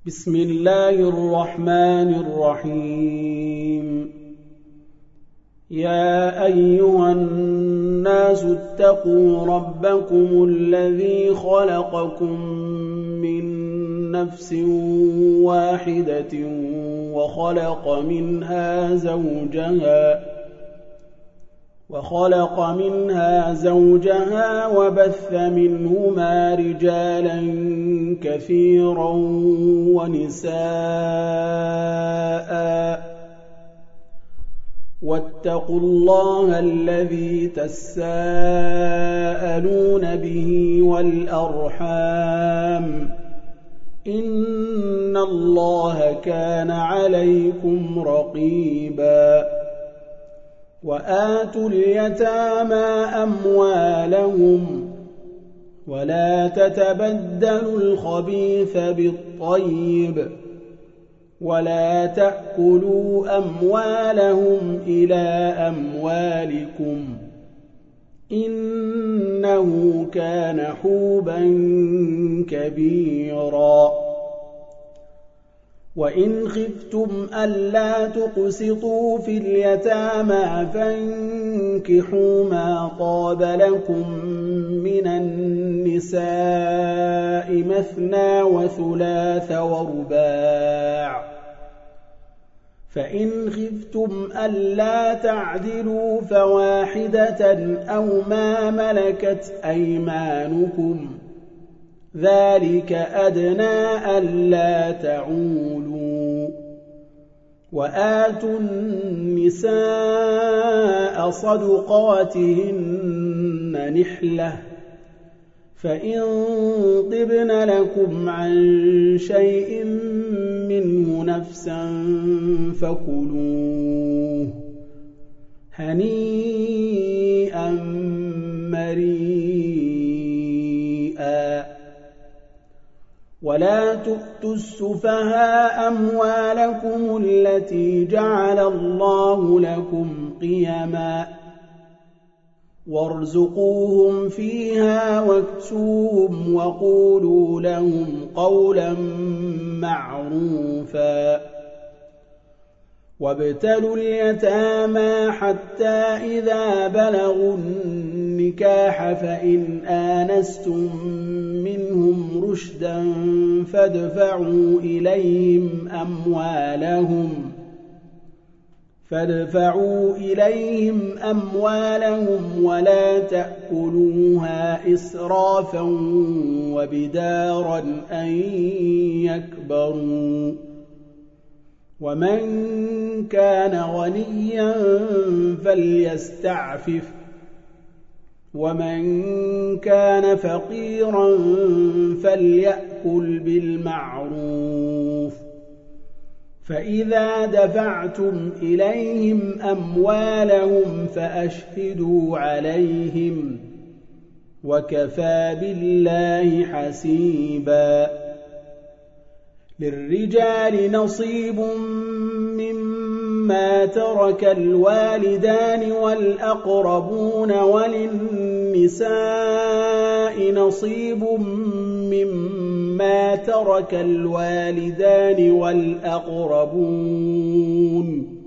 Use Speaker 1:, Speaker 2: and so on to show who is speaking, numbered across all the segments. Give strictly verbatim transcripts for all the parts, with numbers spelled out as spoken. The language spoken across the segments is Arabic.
Speaker 1: بسم الله الرحمن الرحيم. يا أيها الناس اتقوا ربكم الذي خلقكم من نفس واحدة وخلق منها زوجها وخلق منها زوجها وبث منهما رجالا كثيرا ونساء، واتقوا الله الذي تساءلون به والأرحام، إن الله كان عليكم رقيبا. وآتوا اليتامى أموالهم ولا تتبدلوا الخبيث بالطيب ولا تأكلوا أموالهم إلى أموالكم، إنه كان حوبا كبيرا. وإن خفتم ألا تقسطوا في اليتامى فانكحوا ما طاب لكم من النساء مثنى وثلاث ورباع، فإن خفتم ألا تعدلوا فواحدة أو ما ملكت أيمانكم، ذلك أدنى ألا تعولوا. وآتوا النساء صدقاتهن نحلة، فإن طبن لكم عن شيء منه نفسا فكلوه هنيئا مريئا. ولا تؤتوا السفهاء أموالكم التي جعل الله لكم قيما، وارزقوهم فيها واكسوهم وقولوا لهم قولا معروفا. وابتلوا اليتامى حتى إذا بلغوا النكاح فإن آنستم منهم رشدا فادفعوا إليهم أموالهم فادفعوا إليهم أموالهم ولا تأكلوها إسرافا وبدارا أن يكبروا. ومن كان غنيا فليستعفف، ومن كان فقيرا فليأكل بالمعروف. فإذا دفعتم إليهم أموالهم فأشهدوا عليهم، وكفى بالله حسيبا. للرجال نصيب مما ترك الوالدان والأقربون، وللنساء نصيب مما ترك الوالدان والأقربون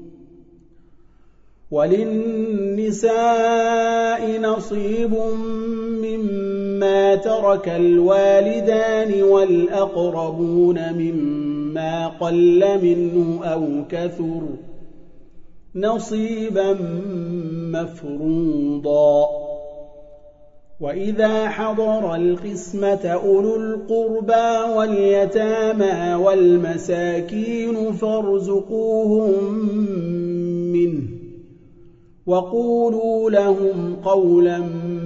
Speaker 1: وللنساء نصيب مما ترك الوالدان والأقربون مما قل منه أو كثر نصيبا مفروضا. وإذا حضر القسمة أولو القربى واليتامى والمساكين فارزقوهم منه وقولوا لهم قولا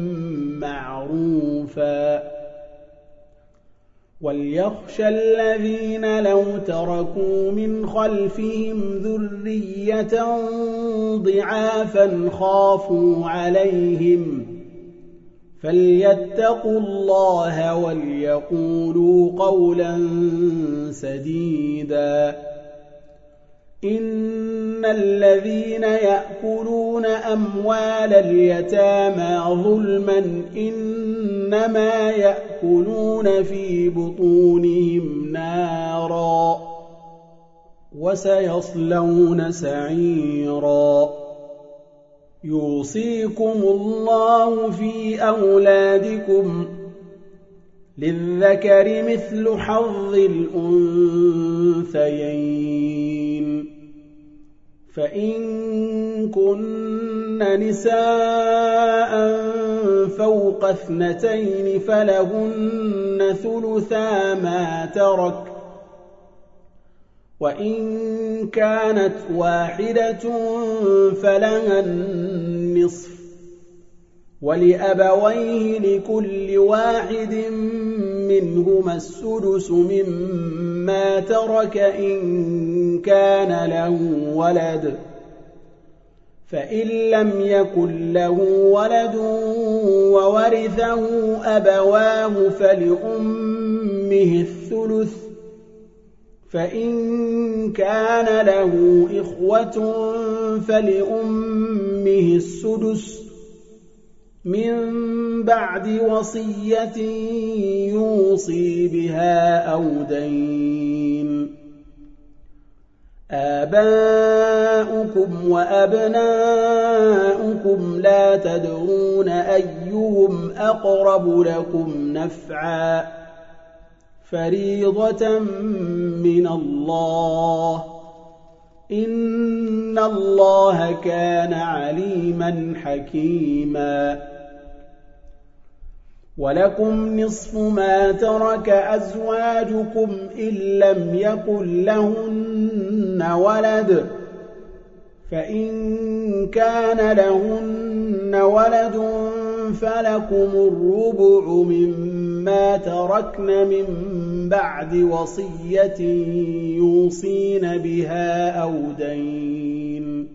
Speaker 1: معروفا. وليخشى الذين لو تركوا من خلفهم ذرية ضعافا خافوا عليهم فليتقوا الله وليقولوا قولا سديدا. إن الذين يأكلون أموال اليتامى ظلما إنما يأكلون في بطونهم نارا وسيصلون سعيرا يوصيكم الله في أولادكم للذكر مثل حظ الأنثيين فإن كن نساء فوق اثنتين فلهن ثلثا ما ترك وإن كانت واحدة فلها النصف ولأبويه لكل واحد منهما السدس مما ترك إن كان له ولد فإن لم يكن له ولد وورثه أبواه فلأمه الثلث فإن كان له إخوة فلأمه السدس من بعد وصية يوصي بها أو دين آباؤكم وأبناؤكم لا تدرون أيهم أقرب لكم نفعا فريضة من الله إن الله كان عليما حكيما ولكم نصف ما ترك أزواجكم إن لم يكن لهن ولد فإن كان لهن ولد فلكم الربع مما تركن من بعد وصية يوصين بها أو دين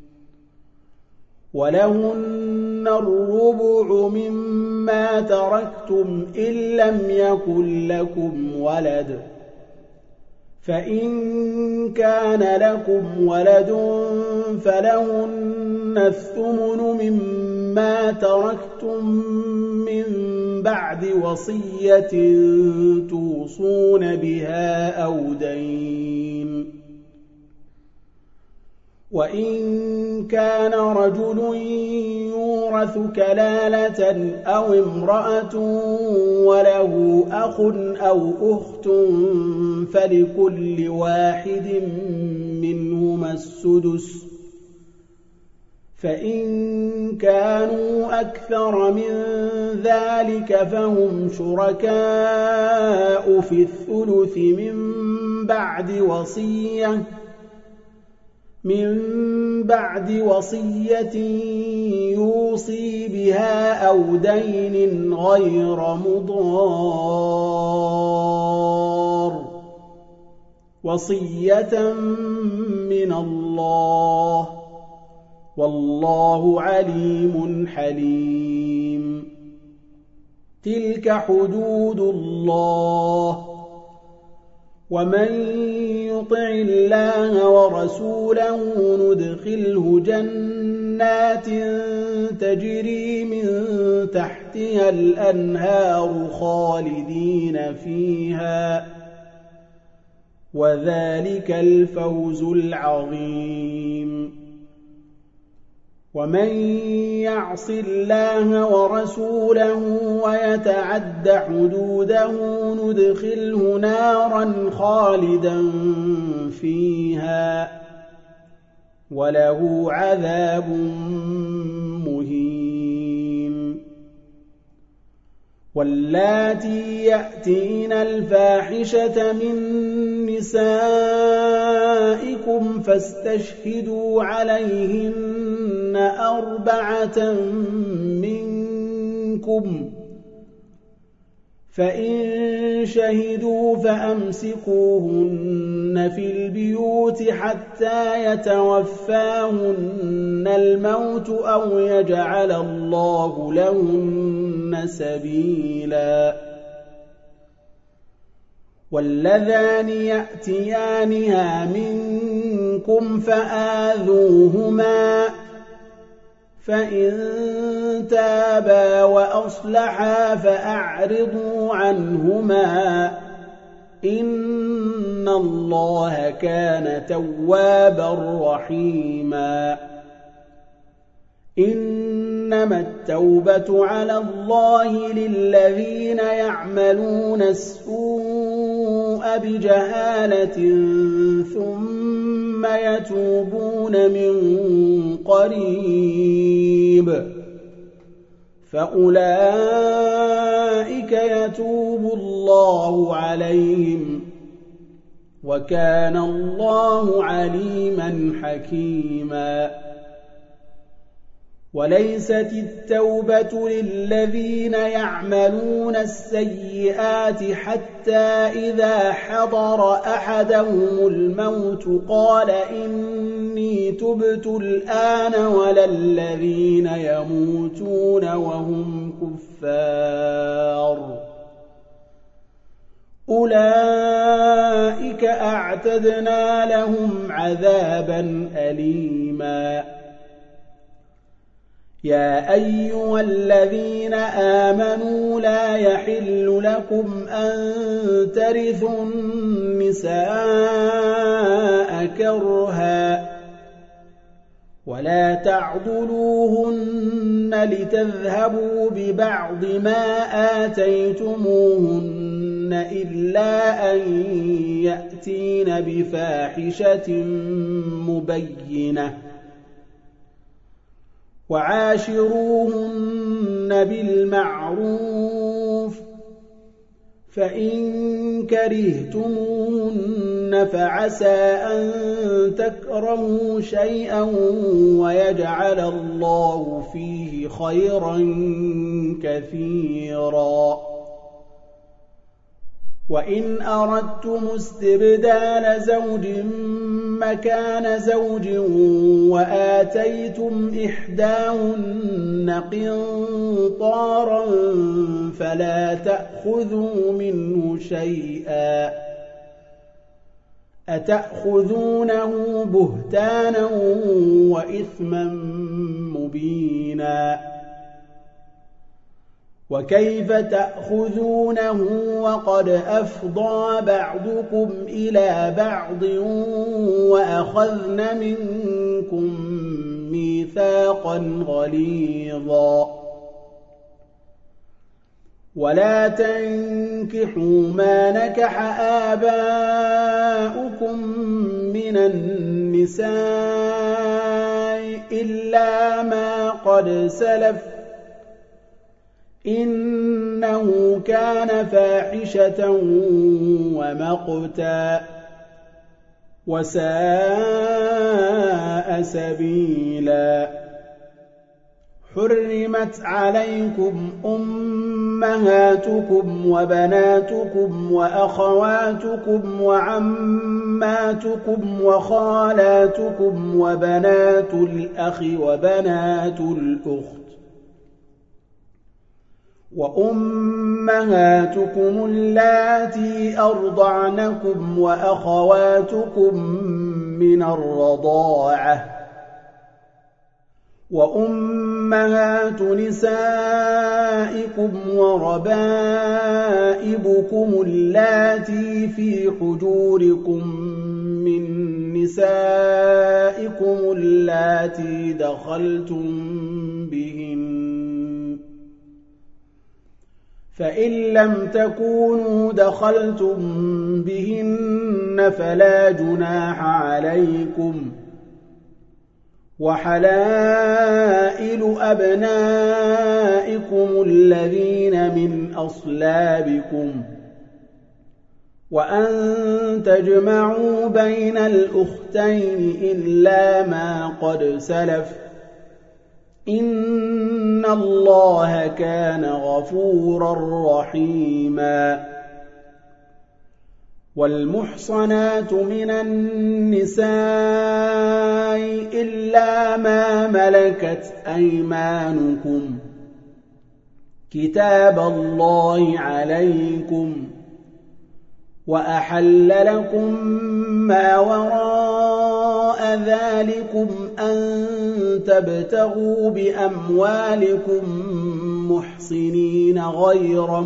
Speaker 1: ولهن الربع مما تركتم إن لم يكن لكم ولد فإن كان لكم ولد فلهن الثمن مما تركتم من بعد وصية توصون بها أو دين وإن كان رجل يورث كلالة أو امرأة وله أخ أو أخت فلكل واحد منهما السدس فإن كانوا أكثر من ذلك فهم شركاء في الثلث من بعد وصية من بعد وصية يوصي بها أو دين غير مضار وصية من الله والله عليم حليم تلك حدود الله ومن يطع الله ورسوله ندخله جنات تجري من تحتها الأنهار خالدين فيها وذلك الفوز العظيم ومن يعص الله ورسوله ويتعد حدوده ندخله نارا خالدا فيها وله عذاب مهين واللاتي يأتين الفاحشة من نسائكم فاستشهدوا عليهن أربعة منكم فإن شهدوا فأمسكوهن في البيوت حتى يتوفاهن الموت أو يجعل الله لهن سبيلا واللذان يأتيانها منكم منكم فآذوهما فإن تابا وأصلحا فأعرضوا عنهما إن الله كان توابا رحيما إنما التوبة على الله للذين يعملون السوء بجهالة ثم يتوبون من قريب فأولئك يتوب الله عليهم وكان الله عليما حكيما وليست التوبة للذين يعملون السيئات حتى إذا حضر أحدهم الموت قال إني تبت الآن ولا الذين يموتون وهم كفار أولئك أعتدنا لهم عذابا أليما يا أيها الذين آمنوا لا يحل لكم أن ترثوا النساء كرها ولا تعضلوهن لتذهبوا ببعض ما آتيتموهن إلا أن يأتين بفاحشة مبينة وعاشروهن بالمعروف فإن كرهتموهن فعسى أن تكرهوا شيئا ويجعل الله فيه خيرا كثيرا وإن أردتم استبدال زوج مكان زوج وآتيتم إحداهن قنطارا فلا تأخذوا منه شيئا أتأخذونه بهتانا وإثما مبينا وكيف تأخذونه وقد أفضى بعضكم إلى بعض وأخذن منكم ميثاقا غليظا ولا تنكحوا ما نكح آباؤكم من النساء إلا ما قد سلف إنه كان فاحشة ومقتا وساء سبيلا حرمت عليكم أمهاتكم وبناتكم وأخواتكم وعماتكم وخالاتكم وبنات الأخ وبنات الأخت وأمهاتكم اللاتي أرضعنكم وأخواتكم من الرضاعة وأمهات نسائكم وربائبكم اللاتي في حجوركم من نسائكم اللاتي دخلتم بهن فإن لم تكونوا دخلتم بهن فلا جناح عليكم وحلائل أبنائكم الذين من أصلابكم وأن تجمعوا بين الأختين إلا ما قد سلف إن الله كان غفورا رحيما والمحصنات من النساء إلا ما ملكت أيمانكم كتاب الله عليكم وأحل لكم ما وراء ذلكم أن تبتغوا بأموالكم محصنين غير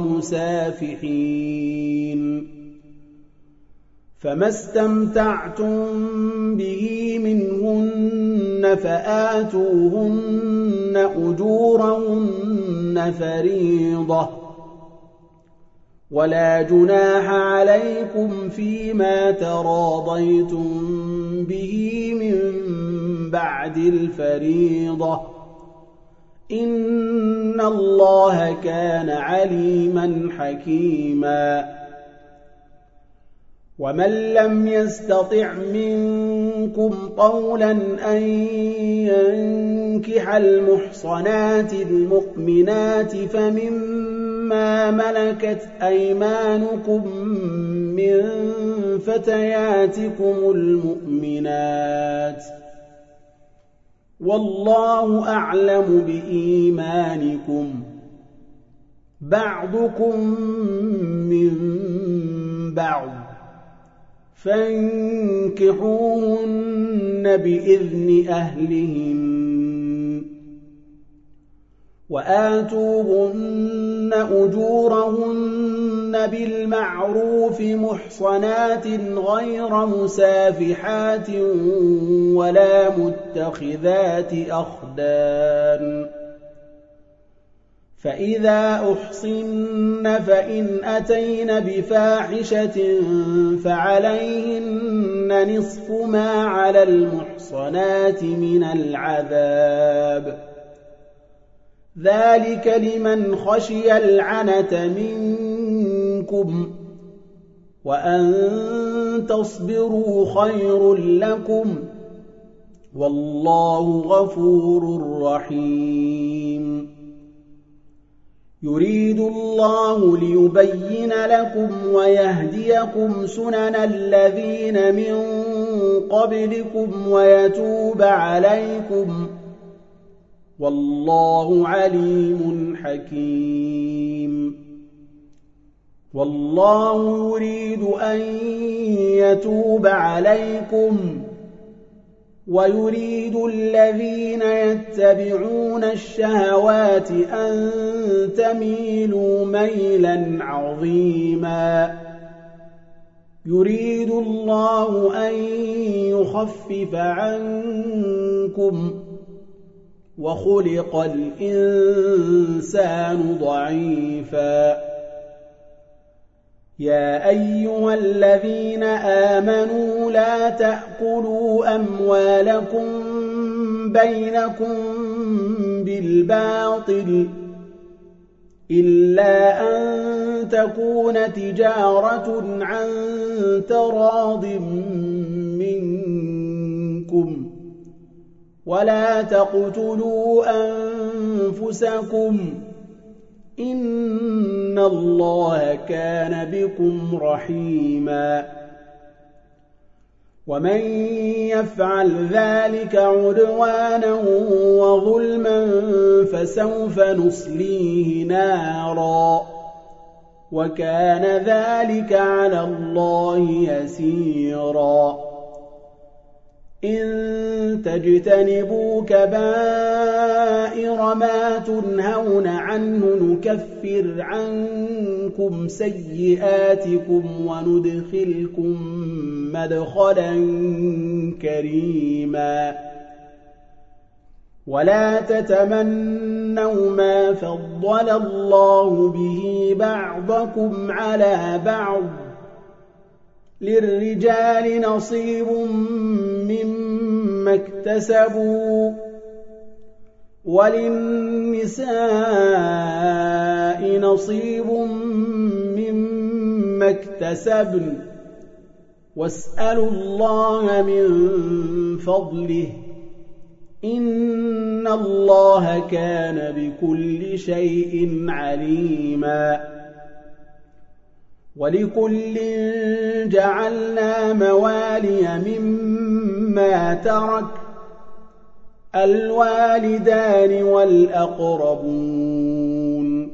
Speaker 1: مسافحين، فما استمتعتم به منهن فآتوهن أجورهن فريضة، ولا جناح عليكم فيما تراضيتم به من بعد الفريضة، إن الله كان عليما حكيما. ومن لم يستطع منكم طولا أن ينكح المحصنات المؤمنات فمما ملكت أيمانكم من فتياتكم المؤمنات، والله أعلم بإيمانكم، بعضكم من بعض، فانكحوهن بإذن أهلهن، وآتوهن أجورهن بالمعروف محصنات غير مسافحات ولا متخذات أخدان، فإذا أحصن فإن أتين بفاحشة فعليهن نصف ما على المحصنات من العذاب، ذلك لمن خشي العنة منكم، وأن تصبروا خير لكم، والله غفور رحيم. يريد الله ليبين لكم ويهديكم سنن الذين من قبلكم ويتوب عليكم، والله عليم حكيم. والله يريد أن يتوب عليكم، ويريد الذين يتبعون الشهوات أن تميلوا ميلا عظيما. يريد الله أن يخفف عنكم، وخلق الإنسان ضعيفا. يا أيها الذين آمنوا لا تأكلوا أموالكم بينكم بالباطل إلا أن تكون تجارة عن تراض منكم، ولا تقتلوا أنفسكم، إن الله كان بكم رحيما. ومن يفعل ذلك عدوانا وظلما فسوف نصليه نارا، وكان ذلك على الله يسيرا. إن تجتنبوا كبائر ما تنهون عنه نكفر عنكم سيئاتكم وندخلكم مدخلا كريما. ولا تتمنوا ما فضل الله به بعضكم على بعض، للرجال نصيب مما اكتسبوا وللنساء نصيب مما اكتسبن، واسألوا الله من فضله، إن الله كان بكل شيء عليما. ولكل جعلنا موالي مما ترك الوالدان والأقربون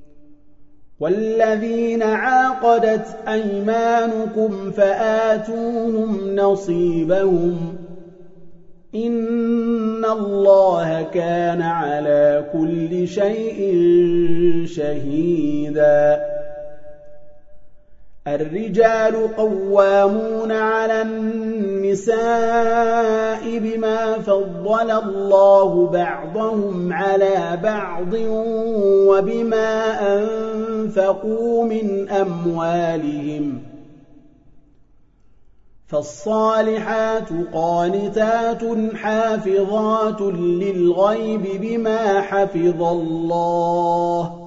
Speaker 1: والذين عاقدت أيمانكم فآتوهم نصيبهم، إن الله كان على كل شيء شهيدا الرجال قوامون على النساء بما فضل الله بعضهم على بعض وبما أنفقوا من أموالهم فالصالحات قانتات حافظات للغيب بما حفظ الله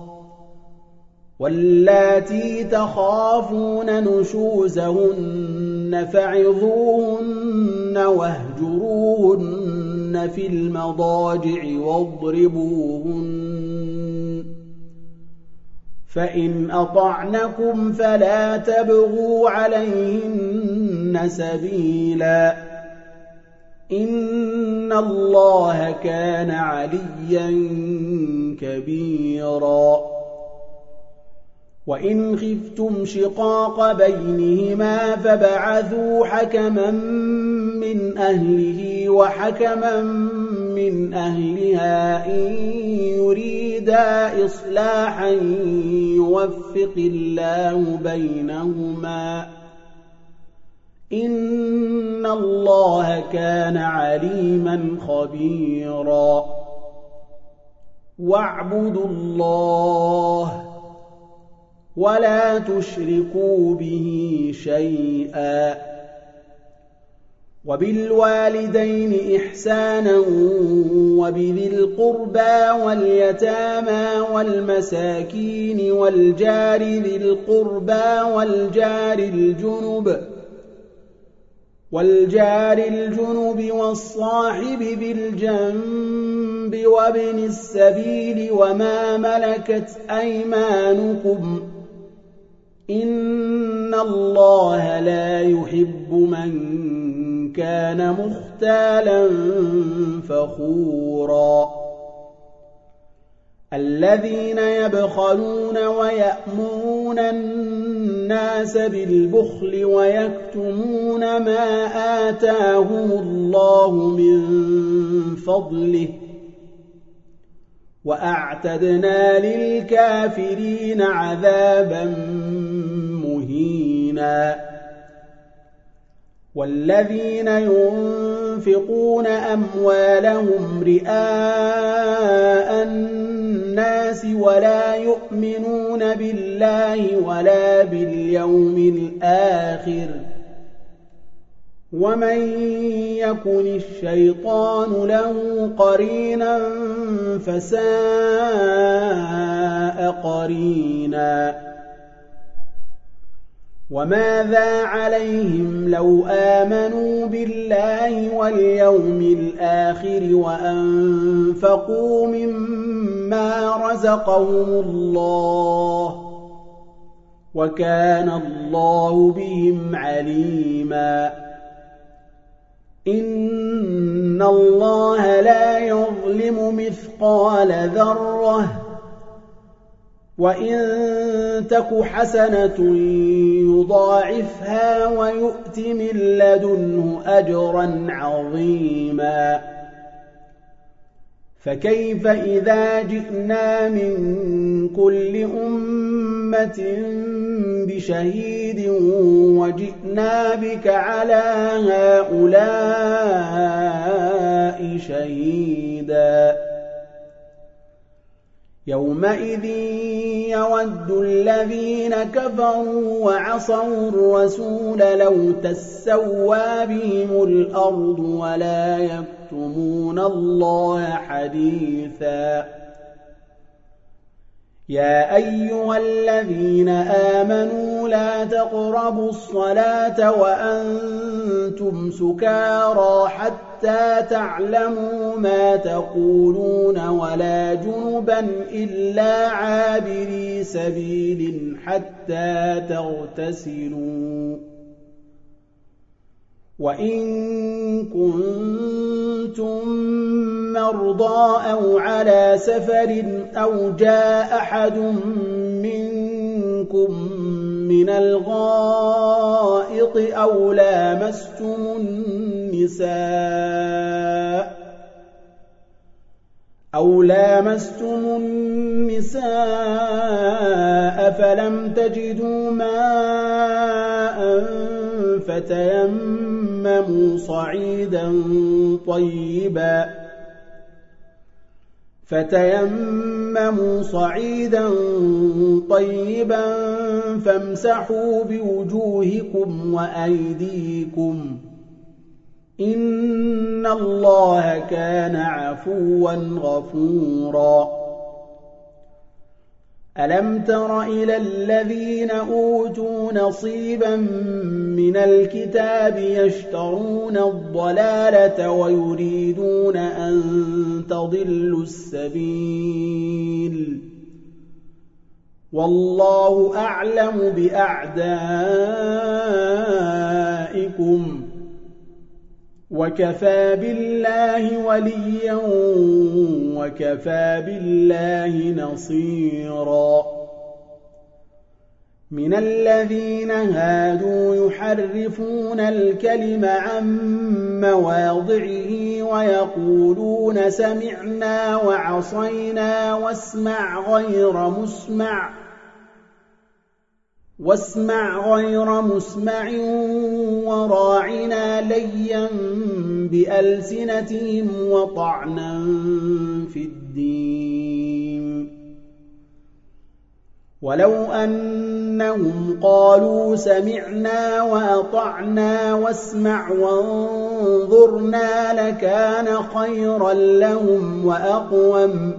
Speaker 1: واللاتي تخافون نشوزهن فعظوهن واهجروهن في المضاجع واضربوهن فإن أطعنكم فلا تبغوا عليهن سبيلا إن الله كان عليا كبيرا وإن خفتم شقاق بينهما فبعثوا حكما من أهله وحكما من أهلها إن يريدا إصلاحا يوفق الله بينهما إن الله كان عليما خبيرا واعبدوا الله ولا تشركوا به شيئا وبالوالدين إحسانا وبذي القربى واليتامى والمساكين والجار ذي القربى والجار الجنب والجار الجنب والصاحب بالجنب وابن السبيل وما ملكت أيمانكم إن الله لا يحب من كان مختالا فخورا الذين يبخلون ويأمرون الناس بالبخل ويكتمون ما آتاهم الله من فضله وأعتدنا للكافرين عذابا مهينا والذين ينفقون أموالهم رئاء الناس ولا يؤمنون بالله ولا باليوم الآخر ومن يكن الشيطان له قرينا فساء قرينا وماذا عليهم لو آمنوا بالله واليوم الآخر وأنفقوا مما رزقهم الله وكان الله بهم عليما إن الله لا يظلم مثقال ذرة وإن تك حسنة يضاعفها ويؤت من لدنه أجرا عظيما فكيف إذا جئنا من كل أمة بشهيد وجئنا بك على هؤلاء شهيدا يومئذ يود الذين كفروا وعصوا الرسول لو تسوى بهم الأرض ولا يكتمون الله حديثا يا أيها الذين آمنوا لا تقربوا الصلاة وأنتم سكارى حتى تعلموا ما تقولون ولا جنبا إلا عابري سبيل حتى تغتسلوا وإن كنتم مرضى أو على سفر أو جاء أحد منكم من الغائط أو لامستم النساء أو لامستم النساء فلم تجدوا ماء فتيمموا صعيدا طيبا فتيمموا صعيدا طيبا فامسحوا بوجوهكم وأيديكم إن الله كان عفوا غفورا ألم تر إلى الذين أوتوا نصيبا من الكتاب يشترون الضلالة ويريدون أن تضلوا السبيل والله أعلم بأعدائكم وكفى بالله وليا وكفى بالله نصيرا من الذين هادوا يحرفون الكلم عن مواضعه ويقولون سمعنا وعصينا واسمع غير مسمع واسمع غير مسمع وراعنا ليا بألسنتهم وطعنا في الدين ولو أنهم قالوا سمعنا وأطعنا واسمع وانظرنا لكان خيرا لهم وأقوم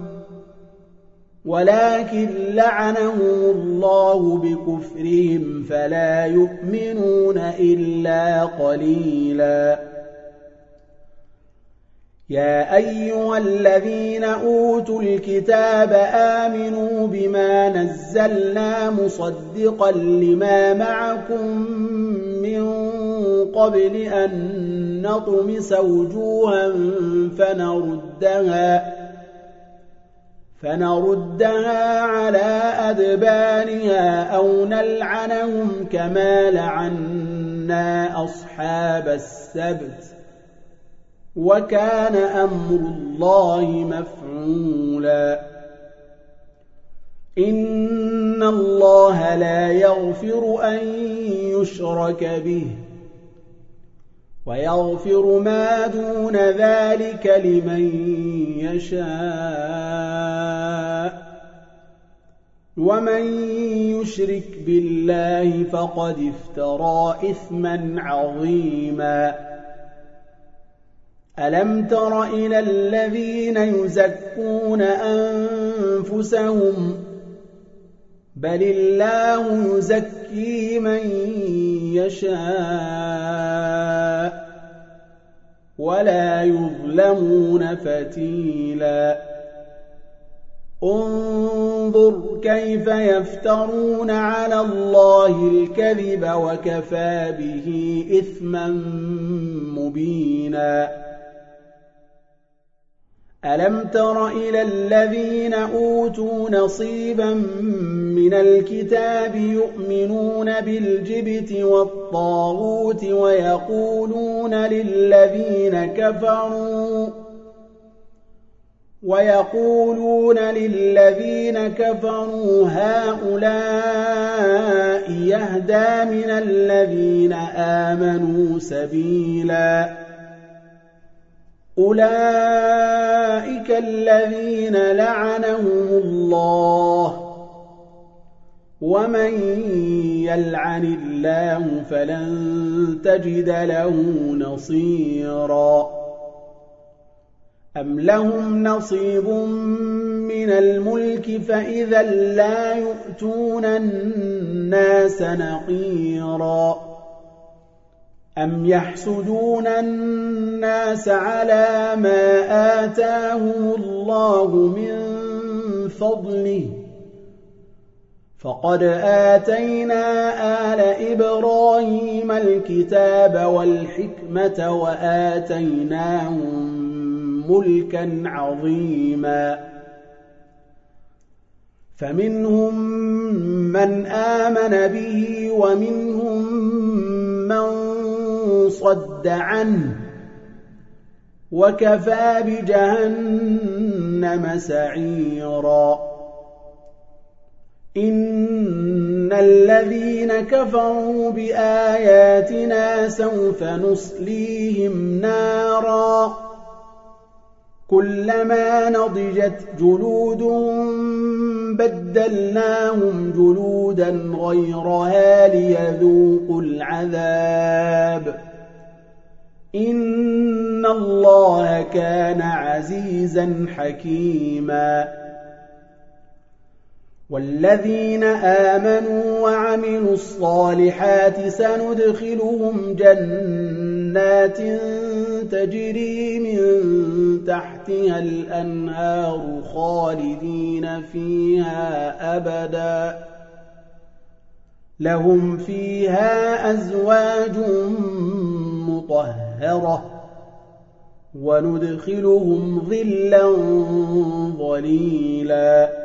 Speaker 1: ولكن لعنهم الله بكفرهم فلا يؤمنون إلا قليلا يا أيها الذين أوتوا الكتاب آمنوا بما نزلنا مصدقا لما معكم من قبل أن نطمس وجوها فنردها فنردها على أدبارها أو نلعنهم كما لعنا أصحاب السبت وكان أمر الله مفعولا إن الله لا يغفر أن يشرك به ويغفر ما دون ذلك لمن يشاء ومن يشرك بالله فقد افترى إثما عظيما ألم تر إلى الذين يزكون أنفسهم بل الله يزكي من يشاء ولا يظلمون فتيلا انظر كيف يفترون على الله الكذب وكفى به إثما مبينا ألم تر إلى الذين أوتوا نصيبا من الكتاب يؤمنون بالجبت والطاغوت ويقولون للذين كفروا ويقولون للذين كفروا هؤلاء يهدى من الذين آمنوا سبيلا أولئك الذين لعنهم الله ومن يلعن الله فلن تجد له نصيرا أم لهم نصيب من الملك فإذا لا يؤتون الناس نقيرا أم يحسدون الناس على ما آتاهم الله من فضله فقد آتينا آل إبراهيم الكتاب والحكمة وآتيناهم ملكا عظيما فمنهم من آمن به ومنهم من صد عنه وكفى بجهنم سعيرا إن الذين كفروا بآياتنا سوف نصليهم نارا كلما نضجت جلودهم بدلناهم جلودا غيرها ليذوقوا العذاب إن الله كان عزيزا حكيما والذين آمنوا وعملوا الصالحات سندخلهم جنات تجري من تحتها الأنهار خالدين فيها أبدا لهم فيها أزواج مطهرة وندخلهم ظلا ظليلا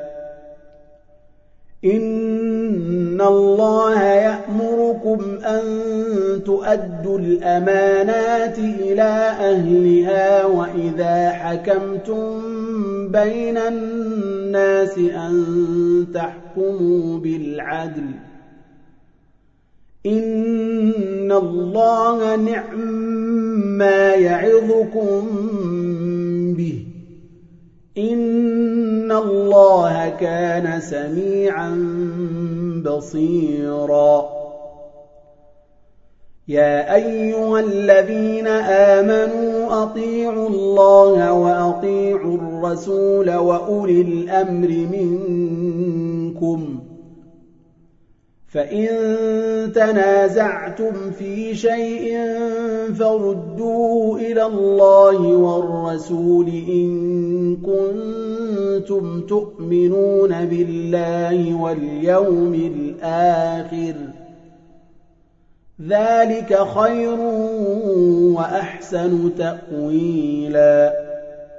Speaker 1: إن الله يأمركم أن تؤدوا الأمانات إلى أهلها وإذا حكمتم بين الناس أن تحكموا بالعدل إن الله نعم ما يعظكم به إن الله كان سميعا بصيرا يا أيها الذين آمنوا أطيعوا الله وأطيعوا الرسول وأولي الأمر منكم فإن تنازعتم في شيء فردوه إلى الله والرسول إن كنتم تؤمنون بالله واليوم الآخر ذلك خير وأحسن تأويلا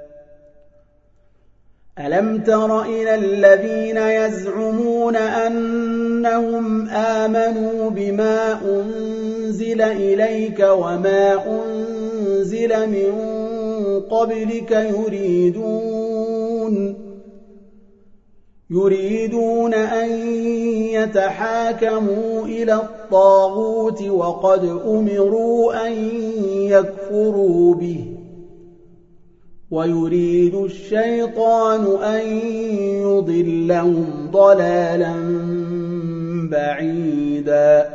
Speaker 1: ألم تر إلى الذين يزعمون أنهم آمنوا بما أنزل إليك وما أنزل من قبلك يريدون يريدون أن يتحاكموا إلى الطاغوت وقد أمروا أن يكفروا به ويريد الشيطان أن يضلهم ضلالا بعيدا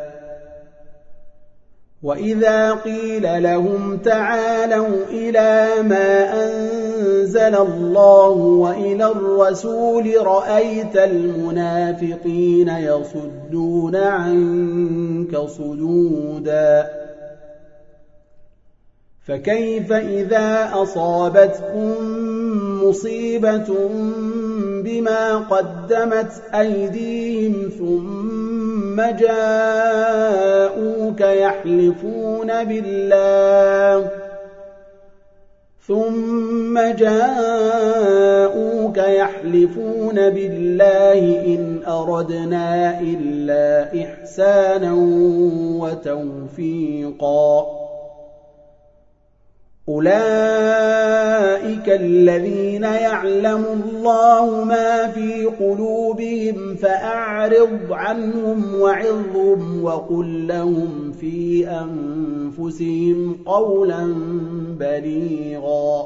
Speaker 1: وإذا قيل لهم تعالوا إلى ما أنزل الله وإلى الرسول رأيت المنافقين يصدون عنك صدودا فكيف إذا أصابتكم مصيبة بما قدمت أيديهم ثم جاءوك يحلفون بالله ثم جاءوك يحلفون بالله إن أردنا إلا إحسانا وتوفيقا أولئك الذين يعلم الله ما في قلوبهم فأعرض عنهم وعظهم وقل لهم في أنفسهم قولا بليغا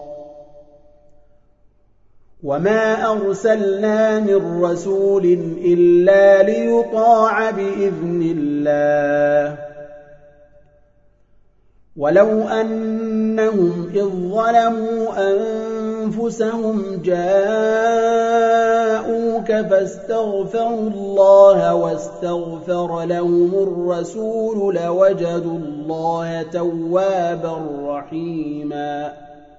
Speaker 1: وما أرسلنا من رسول إلا ليطاع بإذن الله ولو أنهم إذ ظلموا أنفسهم جاءوك فاستغفروا الله واستغفر لهم الرسول لوجدوا الله توابا رحيما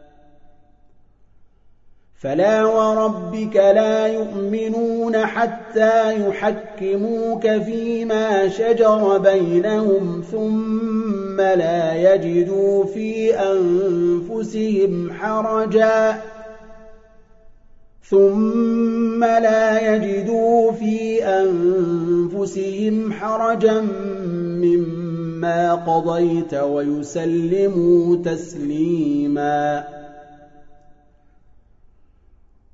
Speaker 1: فلا وربك لا يؤمنون حتى يحكموك فيما شجر بينهم ثم لا يجدوا في أنفسهم حرجا ثم لا يجدوا في أنفسهم حرجا مما قضيت ويسلموا تسليما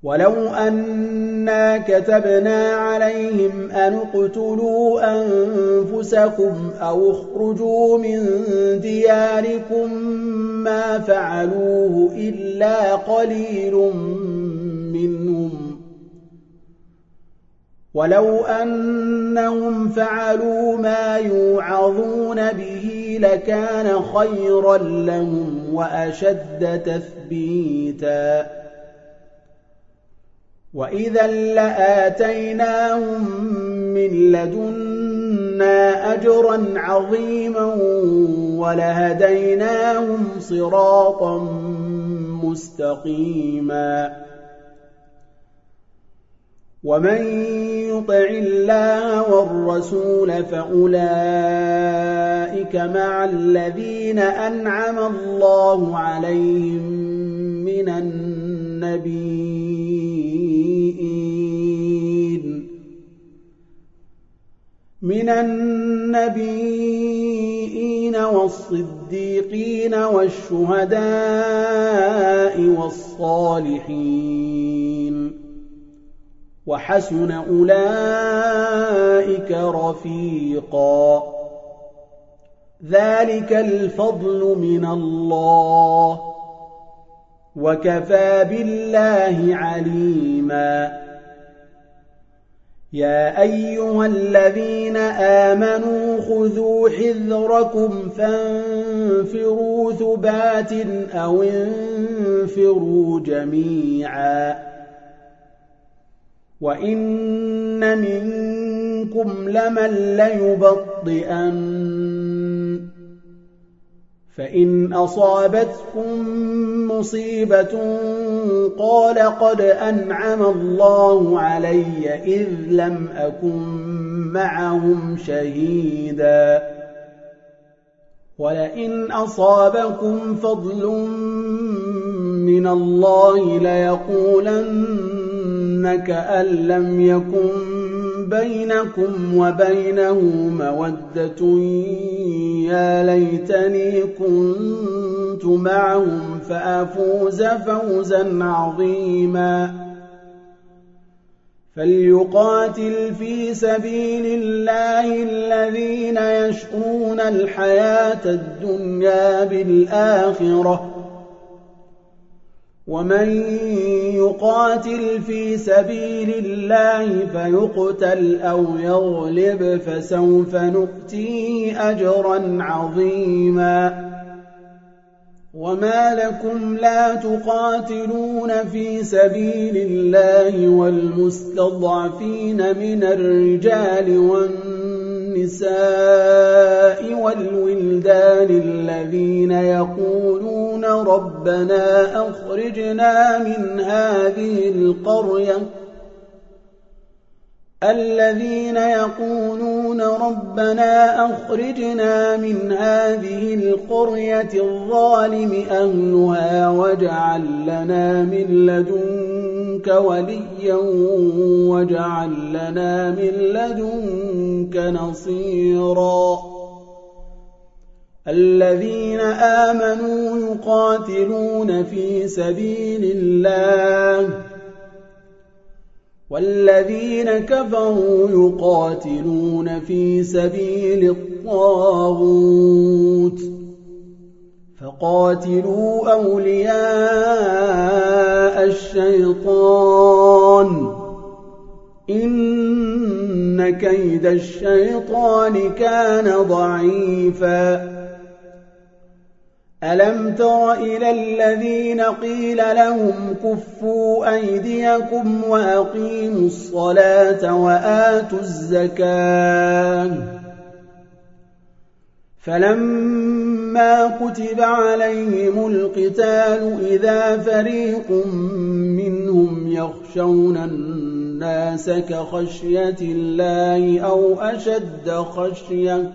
Speaker 1: ولو أنا كتبنا عليهم أن اقتلوا أنفسكم أو اخرجوا من دياركم ما فعلوه إلا قليل منهم ولو أنهم فعلوا ما يوعظون به لكان خيرا لهم وأشد تثبيتا وإذا لآتيناهم من لدنا أجرا عظيما ولهديناهم صراطا مستقيما ومن يطع الله والرسول فأولئك مع الذين أنعم الله عليهم من النبيين من النبيين والصديقين والشهداء والصالحين وحسن أولئك رفيقا ذلك الفضل من الله وكفى بالله عليما يا أيها الذين آمنوا خذوا حذركم فانفروا ثبات أو انفروا جميعا وإن منكم لمن ليبطئن فإن أصابتكم مصيبة قال قد أنعم الله علي إذ لم أكن معهم شهيدا ولئن أصابكم فضل من الله ليقولن كأن لم يكن بينكم وبينه مودة يا ليتني كنت معهم فأفوز فوزا عظيما فليقاتل في سبيل الله الذين يشرون الحياة الدنيا بالآخرة ومن يقاتل في سبيل الله فيقتل أو يغلب فسوف نؤتيه أجرا عظيما وما لكم لا تقاتلون في سبيل الله والمستضعفين من الرجال والنساء والولدان الذين يقولون ربنا أخرجنا من هذه القرية الذين يقولون ربنا أخرجنا من هذه القرية الظالم أهلها واجعل لنا من لدنك وليا واجعل لنا من لدنك نصيرا الذين آمنوا يقاتلون في سبيل الله والذين كفروا يقاتلون في سبيل الطاغوت فقاتلوا أولياء الشيطان إن كيد الشيطان كان ضعيفا ألم تر إلى الذين قيل لهم كفوا أيديكم وأقيموا الصلاة وآتوا الزكاة فلما كتب عليهم القتال إذا فريق منهم يخشون الناس كخشية الله أو أشد خشية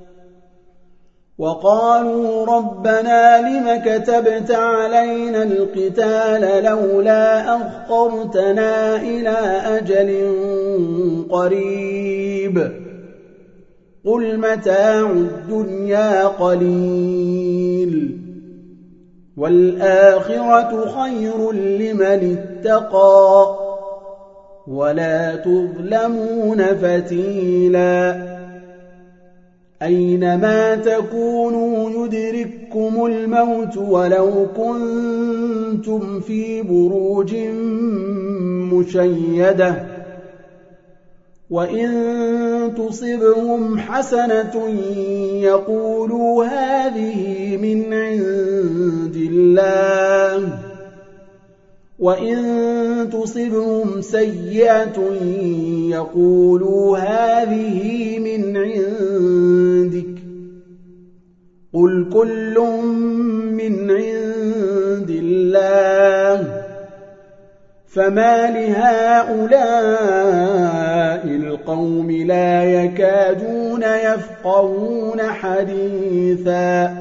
Speaker 1: وقالوا ربنا لم كتبت علينا القتال لولا أخرتنا إلى أجل قريب قل متاع الدنيا قليل والآخرة خير لمن اتقى ولا تظلمون فتيلا أينما تكونوا يدرككم الموت ولو كنتم في بروج مشيدة وإن تصبهم حسنة يقولوا هذه من عند الله وإن تصبهم سيئة يقولوا هذه من عندك قل كل من عند الله فما لهؤلاء القوم لا يكادون يفقهون حديثا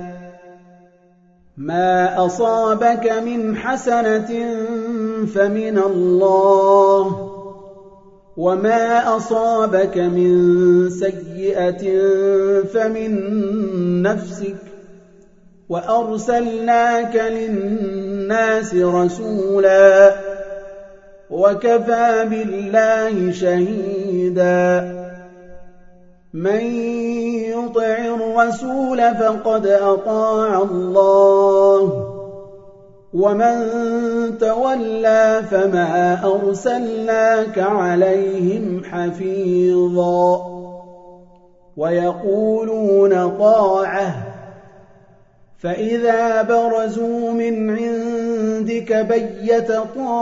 Speaker 1: ما أصابك من حسنة فمن الله وما أصابك من سيئة فمن نفسك وأرسلناك للناس رسولا وكفى بالله شهيدا من يطع الرسول فقد أطاع الله ومن تولى فما أرسلناك عليهم حفيظا ويقولون طاعة فإذا برزوا من عندك بيت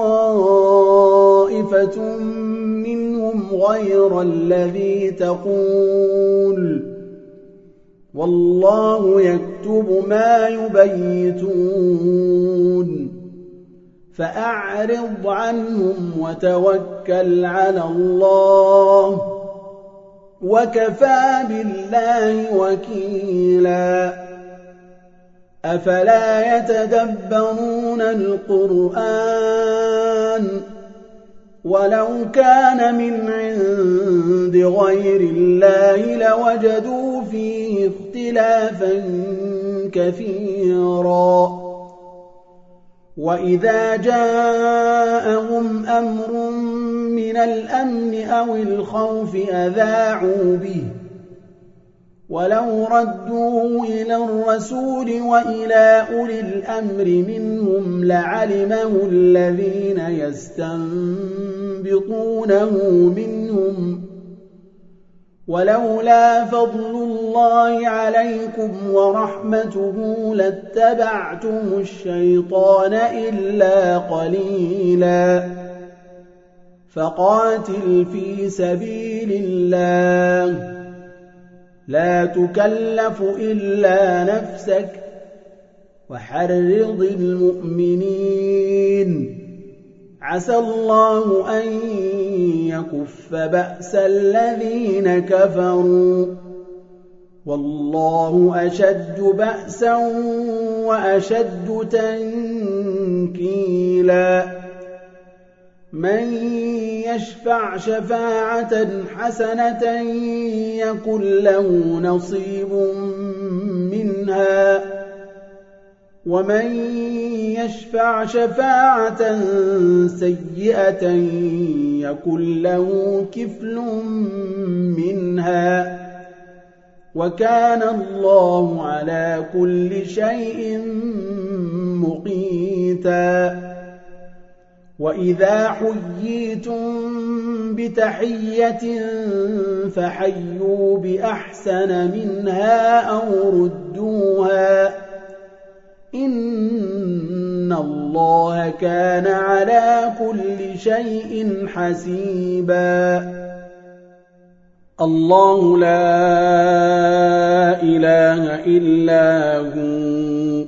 Speaker 1: طائفة منهم غير الذي تقول والله يكتب ما يبيتون فأعرض عنهم وتوكل على الله وكفى بالله وكيلا أفلا يتدبرون القرآن ولو كان من عند غير الله لوجدوا فيه اختلافا كثيرا وإذا جاءهم أمر من الأمن أو الخوف أذاعوا به ولو ردوه إلى الرسول وإلى أولي الأمر منهم لعلمه الذين يستنبطونه منهم ولولا فضل الله عليكم ورحمته لاتبعتم الشيطان إلا قليلا فقاتل في سبيل الله لا تكلف إلا نفسك وحرض المؤمنين عسى الله أن يكف بأس الذين كفروا والله أشد بأسا وأشد تنكيلا من يشفع شفاعة حسنة يكن له نصيب منها ومن يشفع شفاعة سيئة يكن له كفل منها وكان الله على كل شيء مقيتا وإذا حييتم بتحية فحيوا بأحسن منها أو ردوها إن الله كان على كل شيء حسيبا الله لا إله إلا هو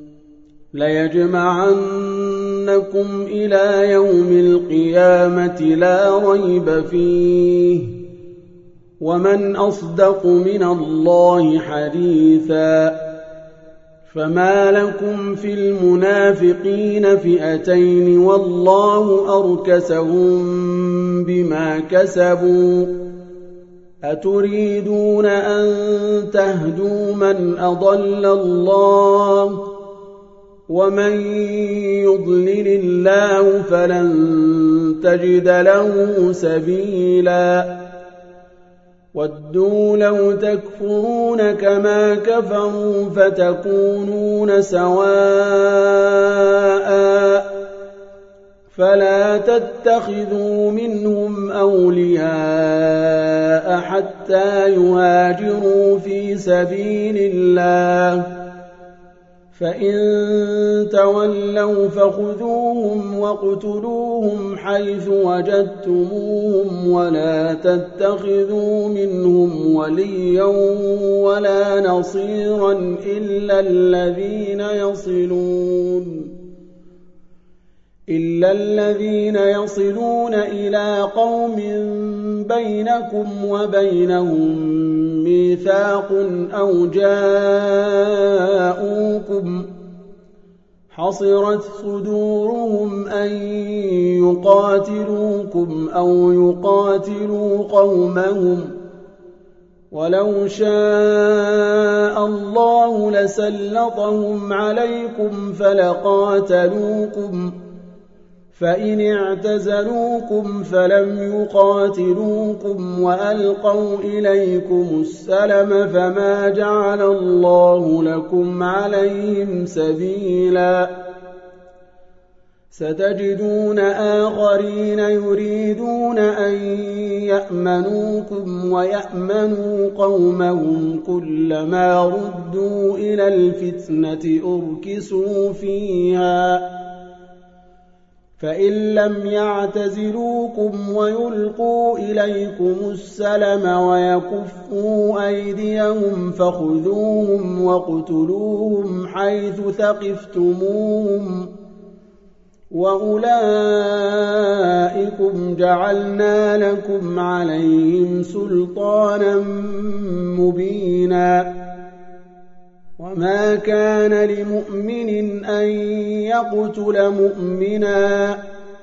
Speaker 1: ليجمعنكم إلى يوم القيامة لا ريب فيه ومن أصدق من الله حديثا فما لكم في المنافقين فئتين والله أركسهم بما كسبوا أتريدون أن تهدوا من أضل الله ومن يضلل الله فلن تجد له سبيلا ودوا لو تكفرون كما كفروا فتكونون سواء فلا تتخذوا منهم أولياء حتى يهاجروا في سبيل الله فإن تولوا فخذوهم واقتلوهم حيث وجدتموهم ولا تتخذوا منهم وليا ولا نصيرا إلا الذين يصلون إلا الذين يصلون إلى قوم بينكم وبينهم ميثاق أو جاءوكم حصرت صدورهم أن يقاتلوكم أو يقاتلوا قومهم ولو شاء الله لسلطهم عليكم فلقاتلوكم فإن اعتزلوكم فلم يقاتلوكم وألقوا إليكم السلم فما جعل الله لكم عليهم سبيلا ستجدون آخرين يريدون أن يأمنوكم ويأمنوا قومهم كلما ردوا إلى الفتنة أركسوا فيها فإن لم يعتزلوكم ويلقوا إليكم السلم ويكفوا أيديهم فخذوهم واقتلوهم حيث ثقفتموهم وأولئكم جعلنا لكم عليهم سلطانا مبينا وما كان لمؤمن أن يقتل مؤمنا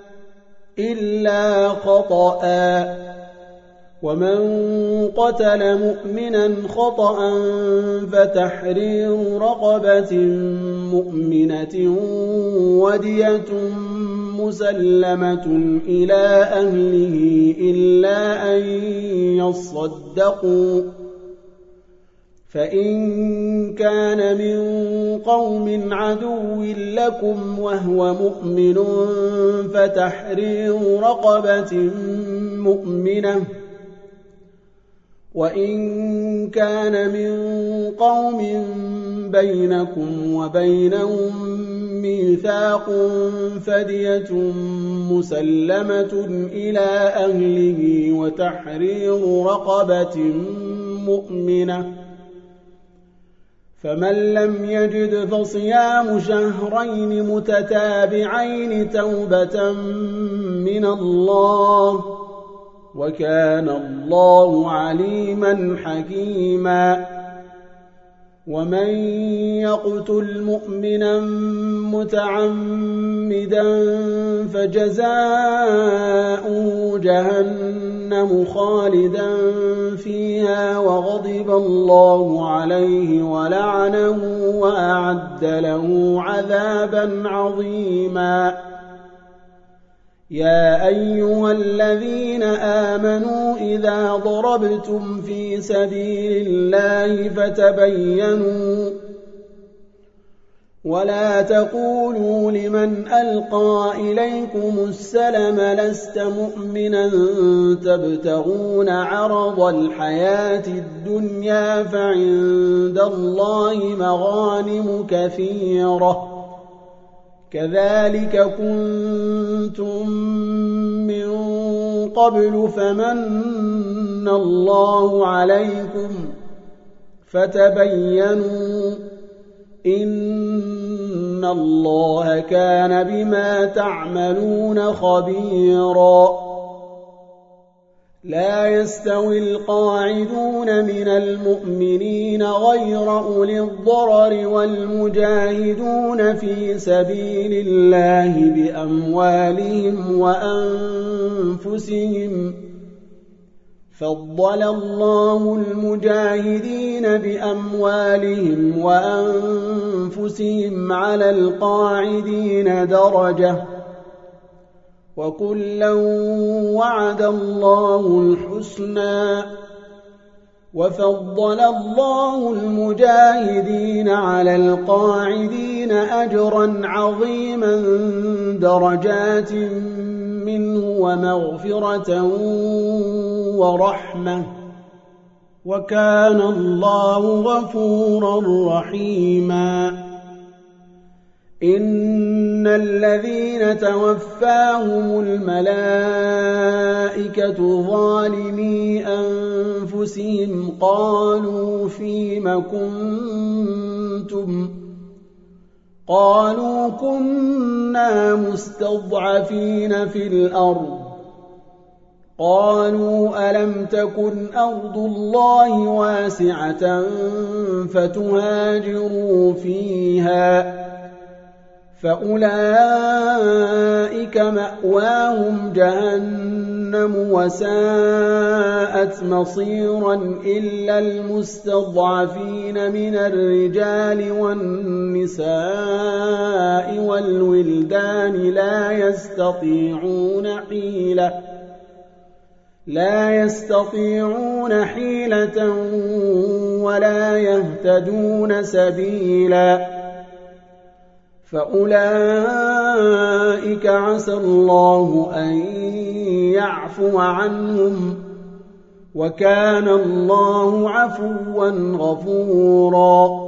Speaker 1: إلا خطأ ومن قتل مؤمنا خطأ فتحرير رقبة مؤمنة ودية مسلمة إلى أهله إلا أن يصدقوا فإن كان من قوم عدو لكم وهو مؤمن فتحرير رقبة مؤمنة وإن كان من قوم بينكم وبينهم ميثاق فدية مسلمة إلى أهله وتحرير رقبة مؤمنة فمن لم يجد فصيام شهرين متتابعين توبة من الله وكان الله عليما حكيما ومن يقتل مؤمنا متعمدا فجزاؤه جهنم خالدا فيها وغضب الله عليه ولعنه وأعد له عذابا عظيما يا أيها الذين آمنوا إذا ضربتم في سبيل الله فتبينوا ولا تقولوا لمن ألقى إليكم السلم لست مؤمنا تبتغون عرض الحياة الدنيا فعند الله مغانم كثيرة كذلك كنتم من قبل فمن الله عليكم فتبينوا إن الله كان بما تعملون خبيرا لا يستوي القاعدون من المؤمنين غير أولي الضرر والمجاهدون في سبيل الله بأموالهم وأنفسهم فضل الله المجاهدين بأموالهم وأنفسهم على القاعدين درجة وكلا وعد الله الحسنى وفضل الله المجاهدين على القاعدين أجرا عظيما درجات منه ومغفرة ورحمة وكان الله غفورا رحيما إن الذين توفاهم الملائكة ظالمي أنفسهم قالوا فيم كنتم قالوا كنا مستضعفين في الأرض قالوا ألم تكن أرض الله واسعة فتهاجروا فيها فأولئك مأواهم جهنم وساءت مصيرا إلا المستضعفين من الرجال والنساء والولدان لا يستطيعون حيلة لا يستطيعون حيلة ولا يهتدون سبيلا فأولئك عسى الله أن يعفو عنهم وكان الله عفوا غفورا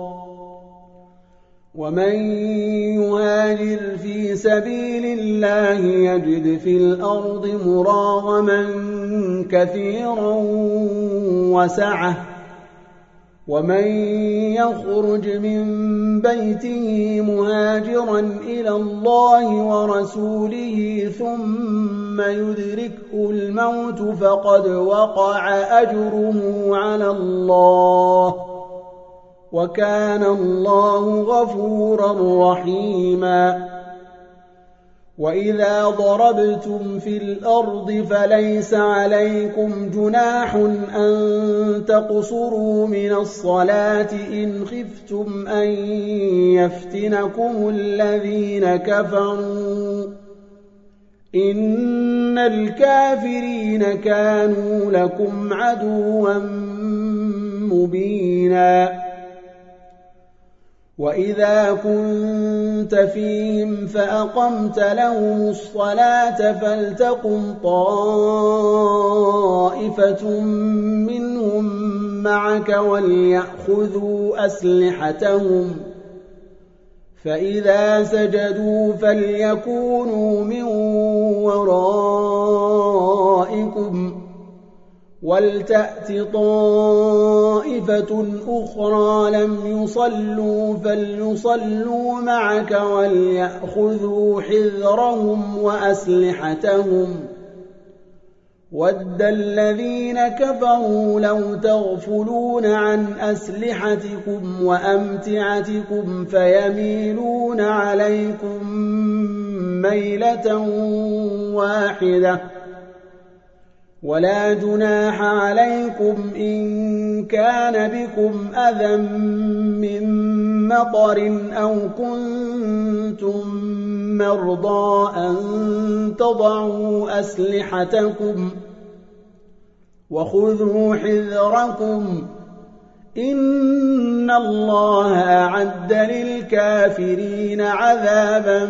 Speaker 1: ومن يهاجر في سبيل الله يجد في الأرض مراغما كثيرا وسعة ومن يخرج من بيته مهاجرا إلى الله ورسوله ثم يدركه الموت فقد وقع أجره على الله وكان الله غفورا رحيما وإذا ضربتم في الأرض فليس عليكم جناح أن تقصروا من الصلاة إن خفتم أن يفتنكم الذين كفروا إن الكافرين كانوا لكم عدوا مبينا وإذا كنت فيهم فأقمت لهم الصلاة فلتقم طائفة منهم معك وليأخذوا أسلحتهم فإذا سجدوا فليكونوا من ورائكم ولتأت طائفة أخرى لم يصلوا فليصلوا معك وليأخذوا حذرهم وأسلحتهم ود الذين كفروا لو تغفلون عن أسلحتكم وأمتعتكم فيميلون عليكم ميلة واحدة ولا جناح عليكم إن كان بكم أذى من مطر أو كنتم مرضى أن تضعوا أسلحتكم وخذوا حذركم إن الله أعد للكافرين عذابا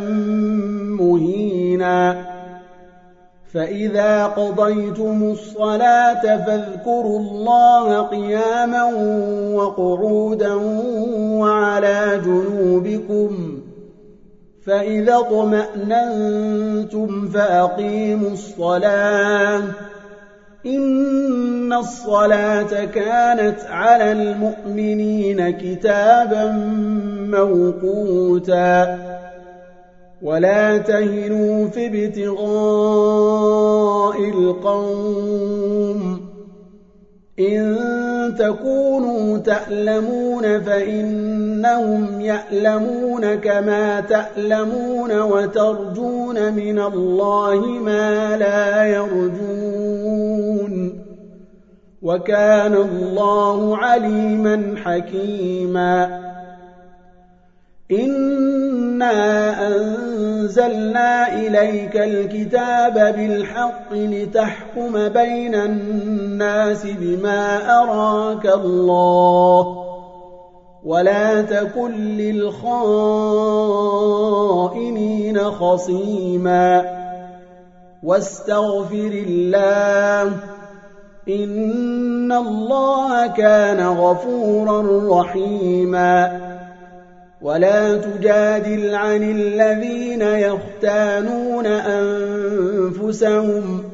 Speaker 1: مهينا فإذا قضيتم الصلاة فاذكروا الله قياما وقعودا وعلى جنوبكم فإذا اطمأننتم فأقيموا الصلاة إن الصلاة كانت على المؤمنين كتابا موقوتا ولا تهنوا في ابتغاء القوم إن تكونوا تألمون فإنهم يألمون كما تألمون وترجون من الله ما لا يرجون وكان الله عليما حكيما إنا أنزلنا إليك الكتاب بالحق لتحكم بين الناس بما أراك الله ولا تكن للخائنين خصيما واستغفر الله إن الله كان غفورا رحيما ولا تجادل عن الذين يختانون أنفسهم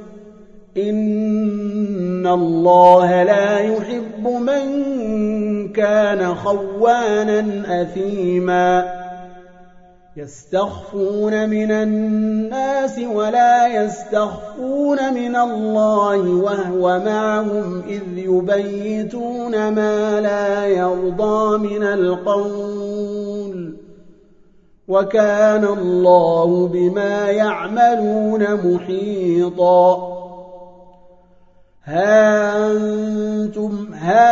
Speaker 1: إن الله لا يحب من كان خوانا أثيما يستخفون من الناس ولا يستخفون من الله وهو معهم إذ يبيتون ما لا يرضى من القول وكان الله بما يعملون محيطا ها أنتم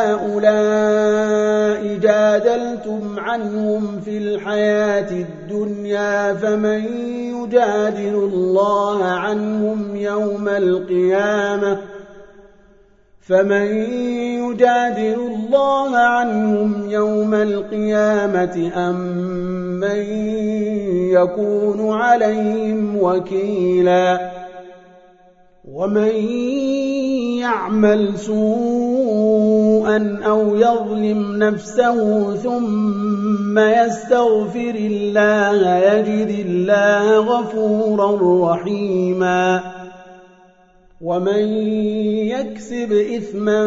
Speaker 1: هؤلاء جادلتم عنهم في الحياة الدنيا فمن يجادل الله عنهم يوم القيامة فمن يجادل الله عنهم يوم القيامة أم من يكون عليهم وكيلا ومن يعمل سوءا أو يظلم نفسه ثم يستغفر الله يجد الله غفورا رحيما ومن يكسب إثما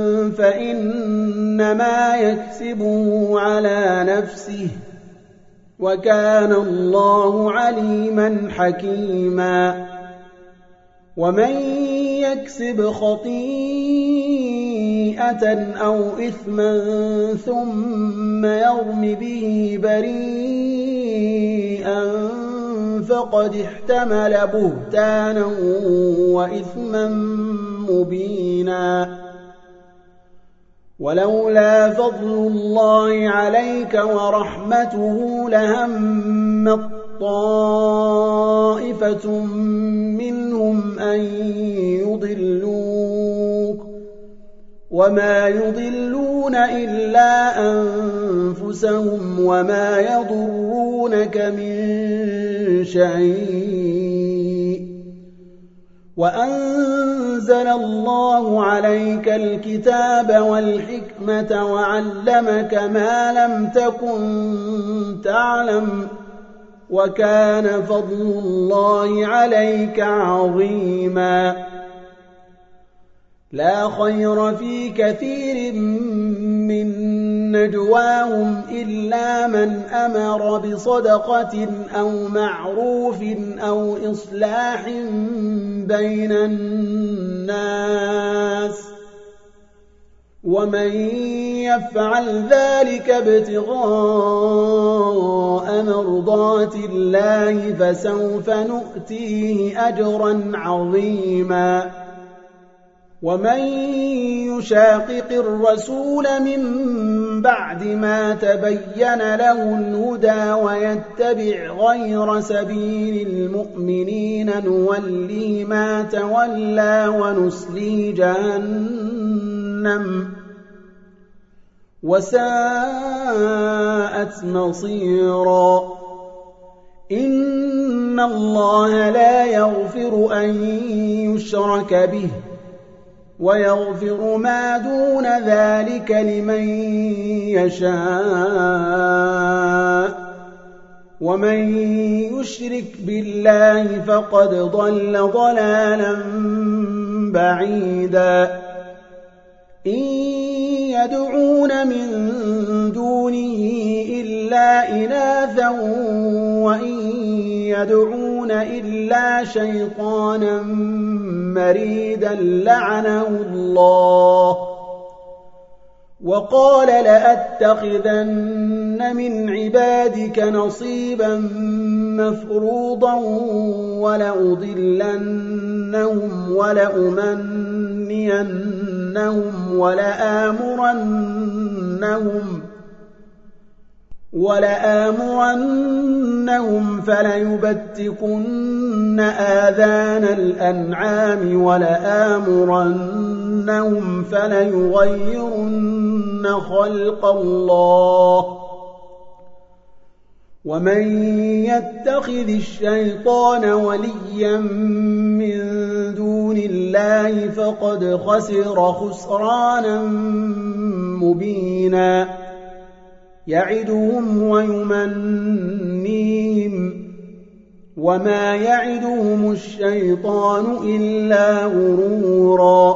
Speaker 1: فإنما يكسبه على نفسه وكان الله عليما حكيما ومن يكسب خطيئة أو إثما ثم يرم به بريئا فقد احتمل بهتانا وإثما مبينا ولولا فضل الله عليك ورحمته لهمت طائفة منهم أن يضلوك وما يضلون إلا أنفسهم وما يضرونك من شيء وأنزل الله عليك الكتاب والحكمة وعلمك ما لم تكن تعلم وكان فضل الله عليك عظيما لا خير في كثير من نجواهم إلا من أمر بصدقة أو معروف أو إصلاح بين الناس ومن يفعل ذلك ابتغاء مرضات الله فسوف نؤتيه أجرا عظيما ومن يشاقق الرسول من بعد ما تبين له الهدى ويتبع غير سبيل المؤمنين نوله ما تولى ونصلي جهنم وساءت مصيرا إن الله لا يغفر أن يشرك به ويغفر ما دون ذلك لمن يشاء ومن يشرك بالله فقد ضل ضلالا بعيدا إن يدعون من دونه إلا إناثا وإن يدعون إلا شيطانا مريدا لعنه الله وقال لأتخذن من عبادك نصيبا مفروضا ولأضلنهم ولأمنينهم ولآمرنهم ولآمرنهم فليبتكن آذان الأنعام ولآمرنهم فليغيرن خلق الله ومن يتخذ الشيطان وليا من دون الله فقد خسر خسرانا مبينا يعدهم ويمنيهم وما يعدهم الشيطان إلا غرورا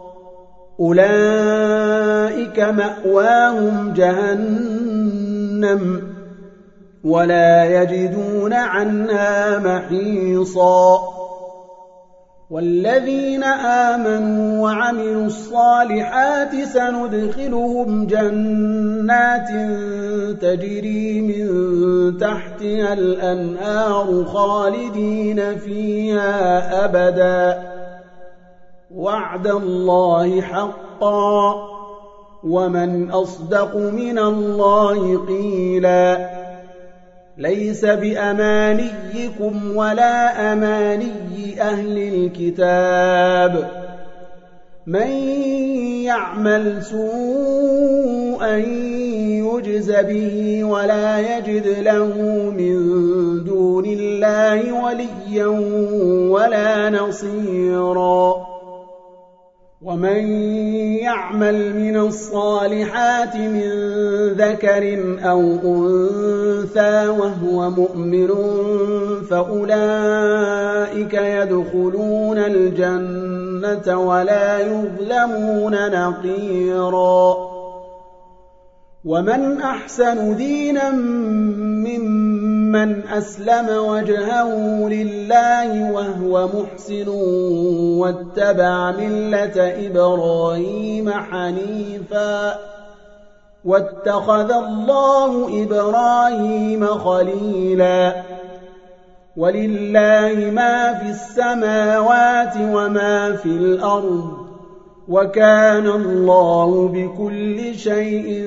Speaker 1: أولئك مأواهم جهنم ولا يجدون عنها محيصا والذين آمنوا وعملوا الصالحات سندخلهم جنات تجري من تحتها الأنهار خالدين فيها أبدا وعد الله حقا ومن أصدق من الله قيلا ليس بأمانيكم ولا أماني أهل الكتاب من يعمل سوءا يجز به ولا يجد له من دون الله وليا ولا نصيرا ومن يعمل من الصالحات من ذكر أو أنثى وهو مؤمن فأولئك يدخلون الجنة ولا يظلمون نقيرا ومن أحسن دينا ممن أسلم وجهه لله وهو محسن واتبع ملة إبراهيم حنيفا واتخذ الله إبراهيم خليلا ولله ما في السماوات وما في الأرض وكان الله بكل شيء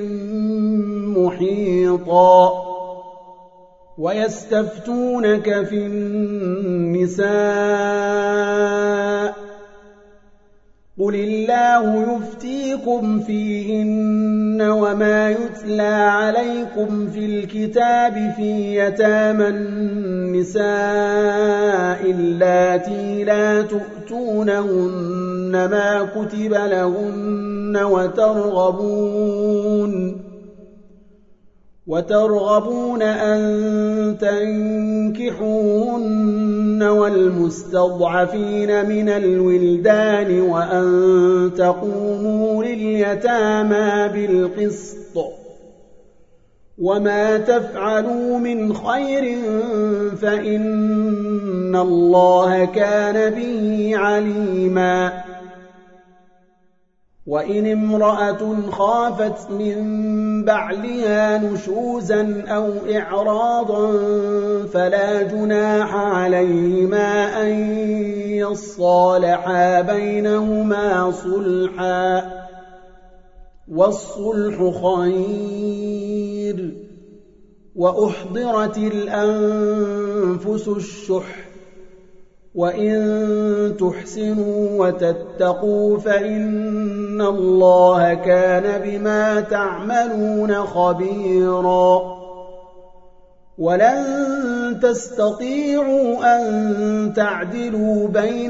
Speaker 1: محيطا ويستفتونك في النساء قل الله يفتيكم فيهن وما يتلى عليكم في الكتاب في يتامى النساء اللاتي لا تؤتونهن ما كتب لهن وترغبون وترغبون أن تنكحوهن والمستضعفين من الولدان وأن تقوموا لليتامى بالقسط وما تفعلوا من خير فإن الله كان به عليما وإن امرأة خافت من بعلها نشوزا أو إعراضا فلا جناح عليهما أن يصالحا بينهما صلحا والصلح خير وأحضرت الأنفس الشح وإن تحسنوا وتتقوا فإن الله كان بما تعملون خبيرا ولن تستطيعوا أن تعدلوا بين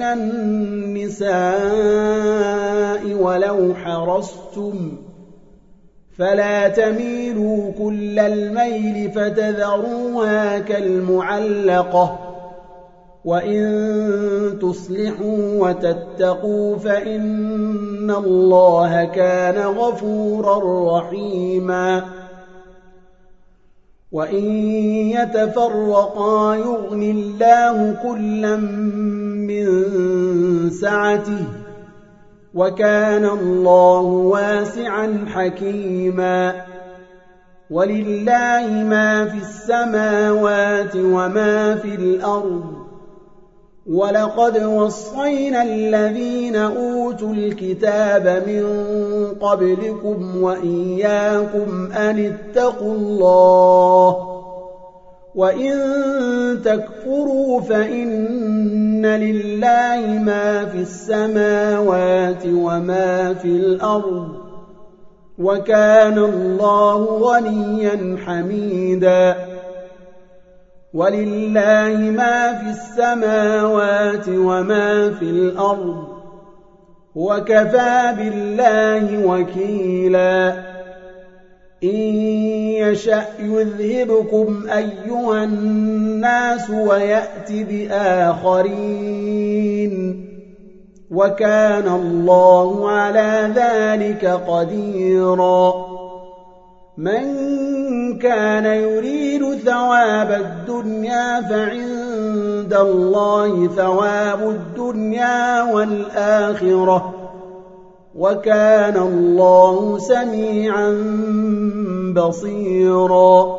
Speaker 1: النساء ولو حرصتم فلا تميلوا كل الميل فتذروها كالمعلقة وإن تصلحوا وتتقوا فإن الله كان غفورا رحيما وإن يتفرقا يغن الله كلا من سعته وكان الله واسعا حكيما ولله ما في السماوات وما في الأرض ولقد وصينا الذين أوتوا الكتاب من قبلكم وإياكم أن اتقوا الله وإن تكفروا فإن لله ما في السماوات وما في الأرض وكان الله غنيا حميدا ولله ما في السماوات وما في الأرض وكفى بالله وكيلا إن يشأ يذهبكم أيها الناس ويأت بآخرين وكان الله على ذلك قديرا من كان يريد ثواب الدنيا فعند الله ثواب الدنيا والآخرة وكان الله سميعا بصيرا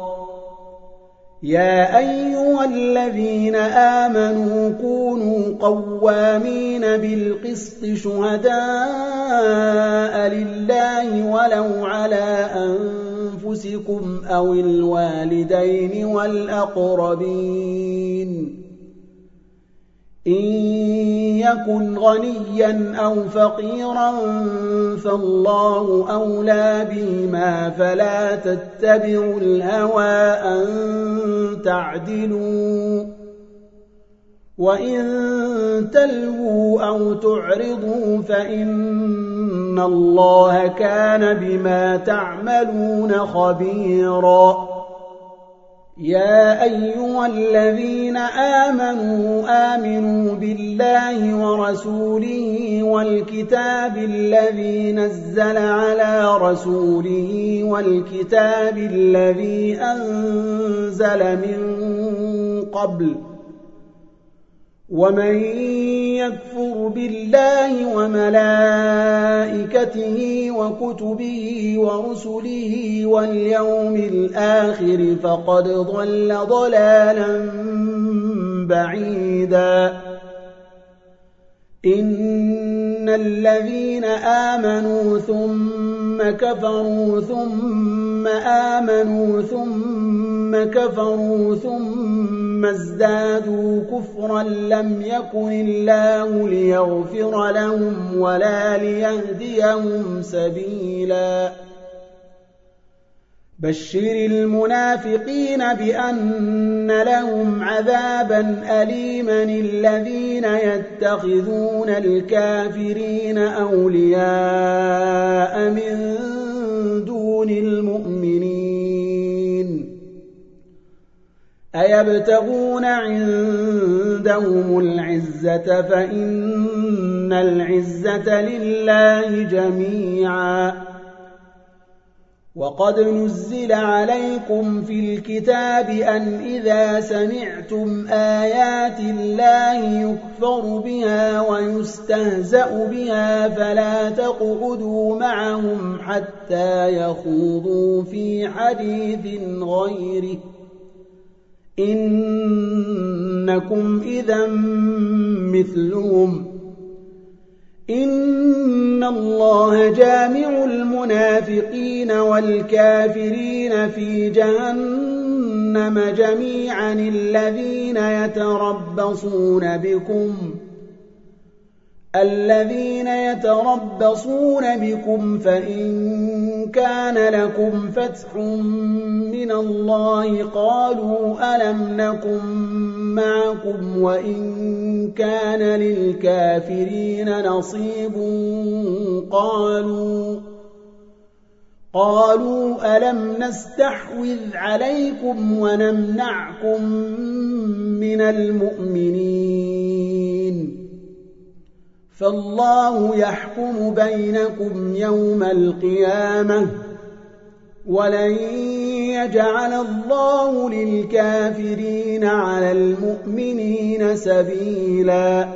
Speaker 1: يا أيها الذين آمنوا كونوا قوامين بالقسط شهداء لله ولو على أنفسكم أو الوالدين والأقربين إن يكن غنيا أو فقيرا فالله أولى بهما فلا تتبعوا الهوى أن تعدلوا وإن تلووا أو تعرضوا فإن الله كان بما تعملون خبيرا يا أيها الذين آمنوا آمنوا بالله ورسوله والكتاب الذي نزل على رسوله والكتاب الذي أنزل من قبل ومن يكفر بالله وملائكته وكتبه ورسله واليوم الآخر فقد ضل ضلالا بعيدا إن الذين آمنوا ثم كفروا ثم آمنوا ثم كفروا ثم ازدادوا كفرا لم يكن الله ليغفر لهم ولا ليهديهم سبيلا بشر المنافقين بأن لهم عذابا أليما الذين يتخذون الكافرين أولياء من دون المؤمنين أيبتغون عندهم العزة فإن العزة لله جميعا وقد نزل عليكم في الكتاب أن إذا سمعتم آيات الله يكفر بها ويستهزأ بها فلا تقعدوا معهم حتى يخوضوا في حديث غيره إنكم إذا مثلهم إن الله جامع المنافقين والكافرين في جهنم جميعا الذين يتربصون بكم الذين يتربصون بكم فإن كان لكم فتح من الله قالوا ألم نكن معكم وإن كان للكافرين نصيب قالوا قالوا ألم نستحوذ عليكم ونمنعكم من المؤمنين فالله يحكم بينكم يوم القيامة ولن يجعل الله للكافرين على المؤمنين سبيلا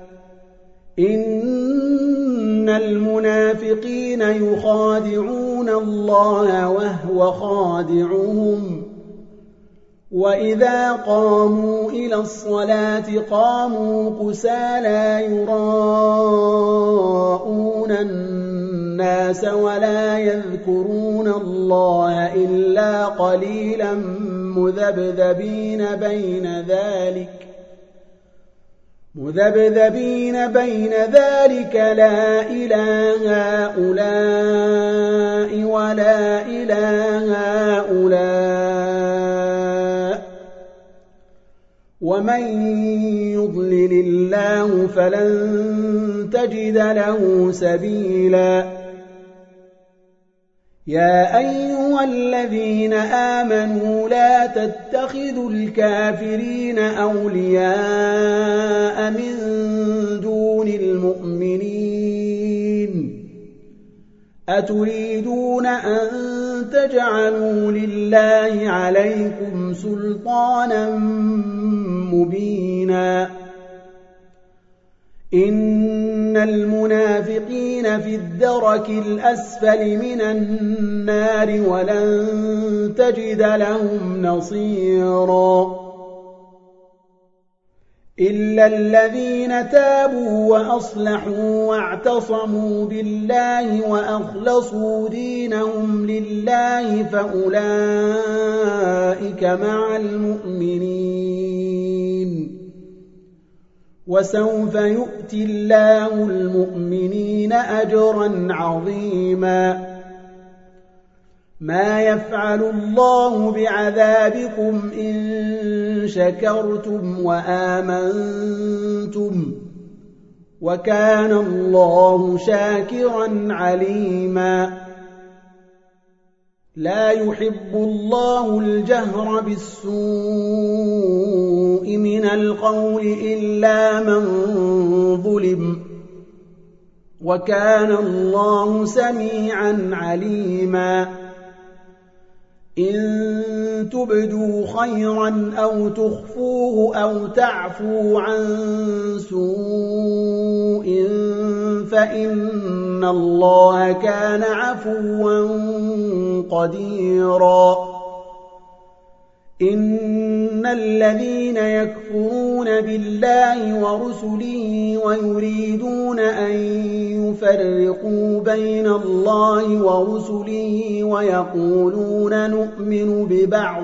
Speaker 1: إن المنافقين يخادعون الله وهو خادعهم وإذا قاموا إلى الصلاة قاموا كسالى يراءون الناس ولا يذكرون الله إلا قليلا مذبذبين بين ذلك مذبذبين بين ذلك لا إله هؤلاء ولا إله هؤلاء ومن يضلل الله فلن تجد له سبيلا يا أيها الذين آمنوا لا تتخذوا الكافرين أولياء من دون المؤمنين أتريدون أن تجعلوا لله عليكم سلطانا مبينا إن المنافقين في الدرك الأسفل من النار ولن تجد لهم نصيرا إلا الذين تابوا وأصلحوا واعتصموا بالله وأخلصوا دينهم لله فأولئك مع المؤمنين وسوف يؤتي الله المؤمنين أجرا عظيما ما يفعل الله بعذابكم إن شكرتم وآمنتم وكان الله شاكرا عليما لا يحب الله الجهر بالسوء من القول إلا من ظلم وكان الله سميعا عليما إن تبدوا خيرا أو تخفوه أو تعفو عن سوء فإن الله كان عفوا قديرا إن الذين يكفرون بالله ورسله ويريدون أن يفرقوا بين الله ورسله ويقولون نؤمن ببعض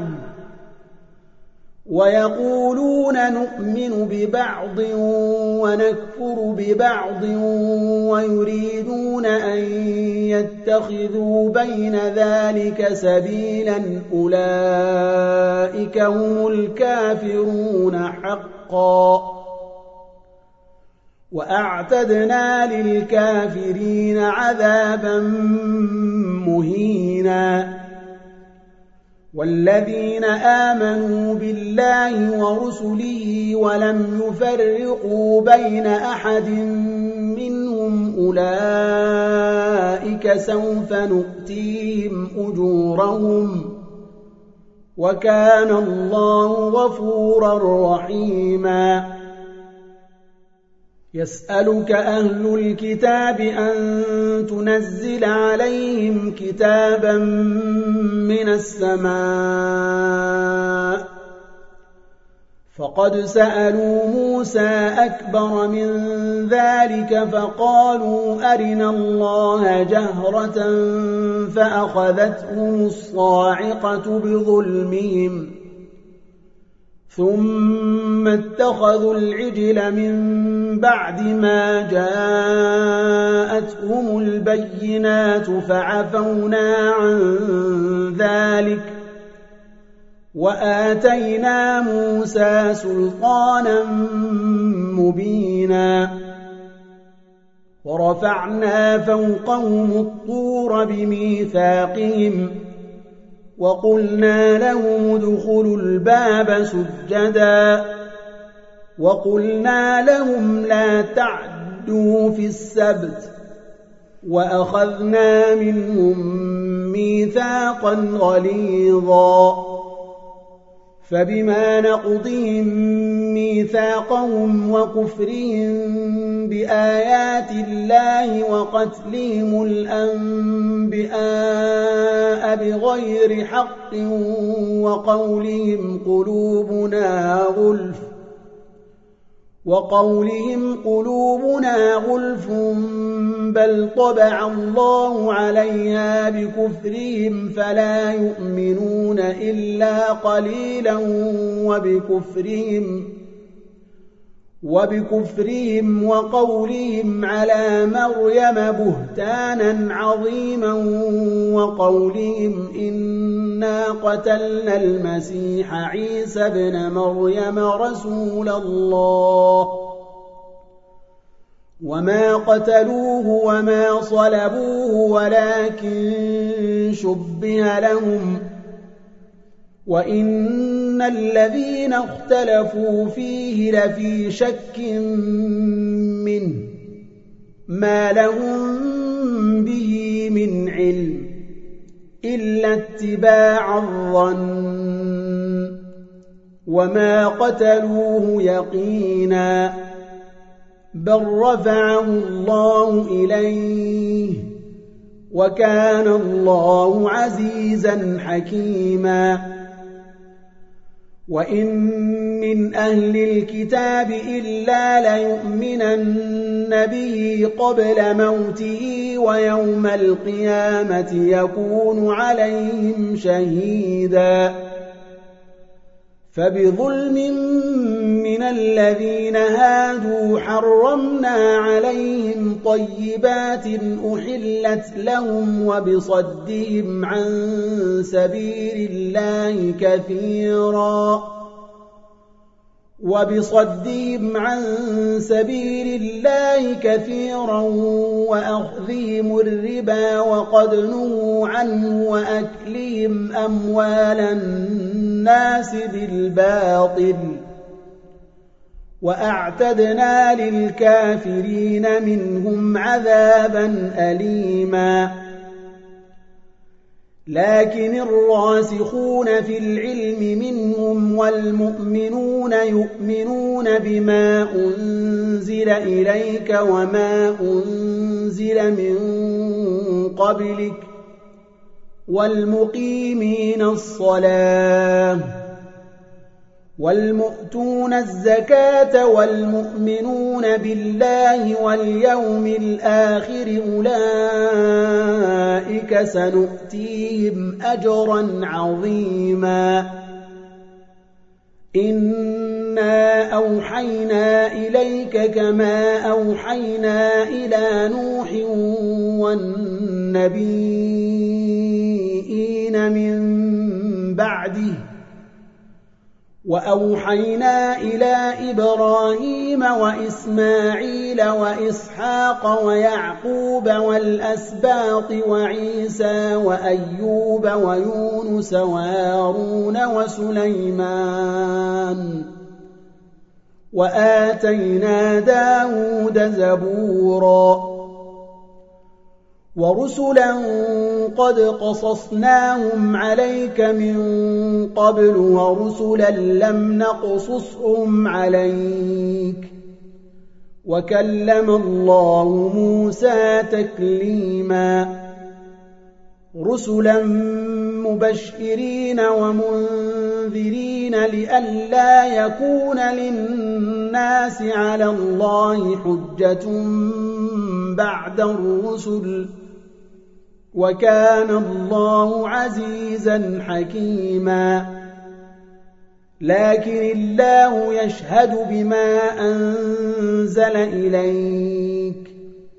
Speaker 1: ويقولون نؤمن ببعض ونكفر ببعض ويريدون أن يتخذوا بين ذلك سبيلا أولئك هم الكافرون حقا وأعتدنا للكافرين عذابا مهينا والذين آمنوا بالله ورسله ولم يفرقوا بين أحد منهم أولئك سوف نؤتيهم أجورهم وكان الله غفورا رحيما يسألك أهل الكتاب أن تنزل عليهم كتابا من السماء فقد سألوا موسى أكبر من ذلك فقالوا أرنا الله جهرة فأخذتهم الصاعقة بظلمهم ثم اتخذوا العجل من بعد ما جاءتهم البينات فعفونا عن ذلك وآتينا موسى سلطانا مبينا ورفعنا فوقهم الطور بميثاقهم وقلنا لهم ادخلوا الباب سجدا وقلنا لهم لا تعدوا في السبت وأخذنا منهم ميثاقا غليظا فبما نقضهم ميثاقهم وكفرهم بآيات الله وقتلهم الأنبياء بغير حق وقولهم قلوبنا غلف وقولهم قلوبنا غلف بل طبع الله عليها بكفرهم فلا يؤمنون إلا قليلا وبكفرهم وبكفرهم وقولهم على مريم بهتانا عظيما وقولهم إنا قتلنا المسيح عيسى ابن مريم رسول الله وما قتلوه وما صلبوه ولكن شبه لهم وإن الذين اختلفوا فيه لفي شك منه ما لهم به من علم إلا اتباع الظن وما قتلوه يقينا بل رفعه الله إليه وكان الله عزيزا حكيما وإن من أهل الكتاب إلا ليؤمنن به قبل موته ويوم القيامة يكون عليهم شهيدا فبظلم من الذين هادوا حرمنا عليهم طيبات أحلت لهم وبصدهم عن سبيل الله كثيرا وبصدهم عن سبيل الله كثيرا وأخذهم الربا وقد نهوا عنه وأكلهم أموال الناس بالباطل وأعتدنا للكافرين منهم عذابا أليما لكن الراسخون في العلم منهم والمؤمنون يؤمنون بما أنزل إليك وما أنزل من قبلك والمقيمين الصلاة والمؤتون الزكاة والمؤمنون بالله واليوم الآخر أولئك سنؤتيهم أجرا عظيما إنا أوحينا إليك كما أوحينا إلى نوح والنبيين من بعده وأوحينا إلى إبراهيم وإسماعيل وإسحاق ويعقوب والأسباط وعيسى وأيوب ويونس وهارون وسليمان وآتينا داود زبورا ورسلا قد قصصناهم عليك من قبل ورسلا لم نقصصهم عليك وكلم الله موسى تكليما رسلا مبشرين ومنذرين لئلا يكون للناس على الله حجة بعد الرسل وكان الله عزيزا حكيما لكن الله يشهد بما أنزل إليك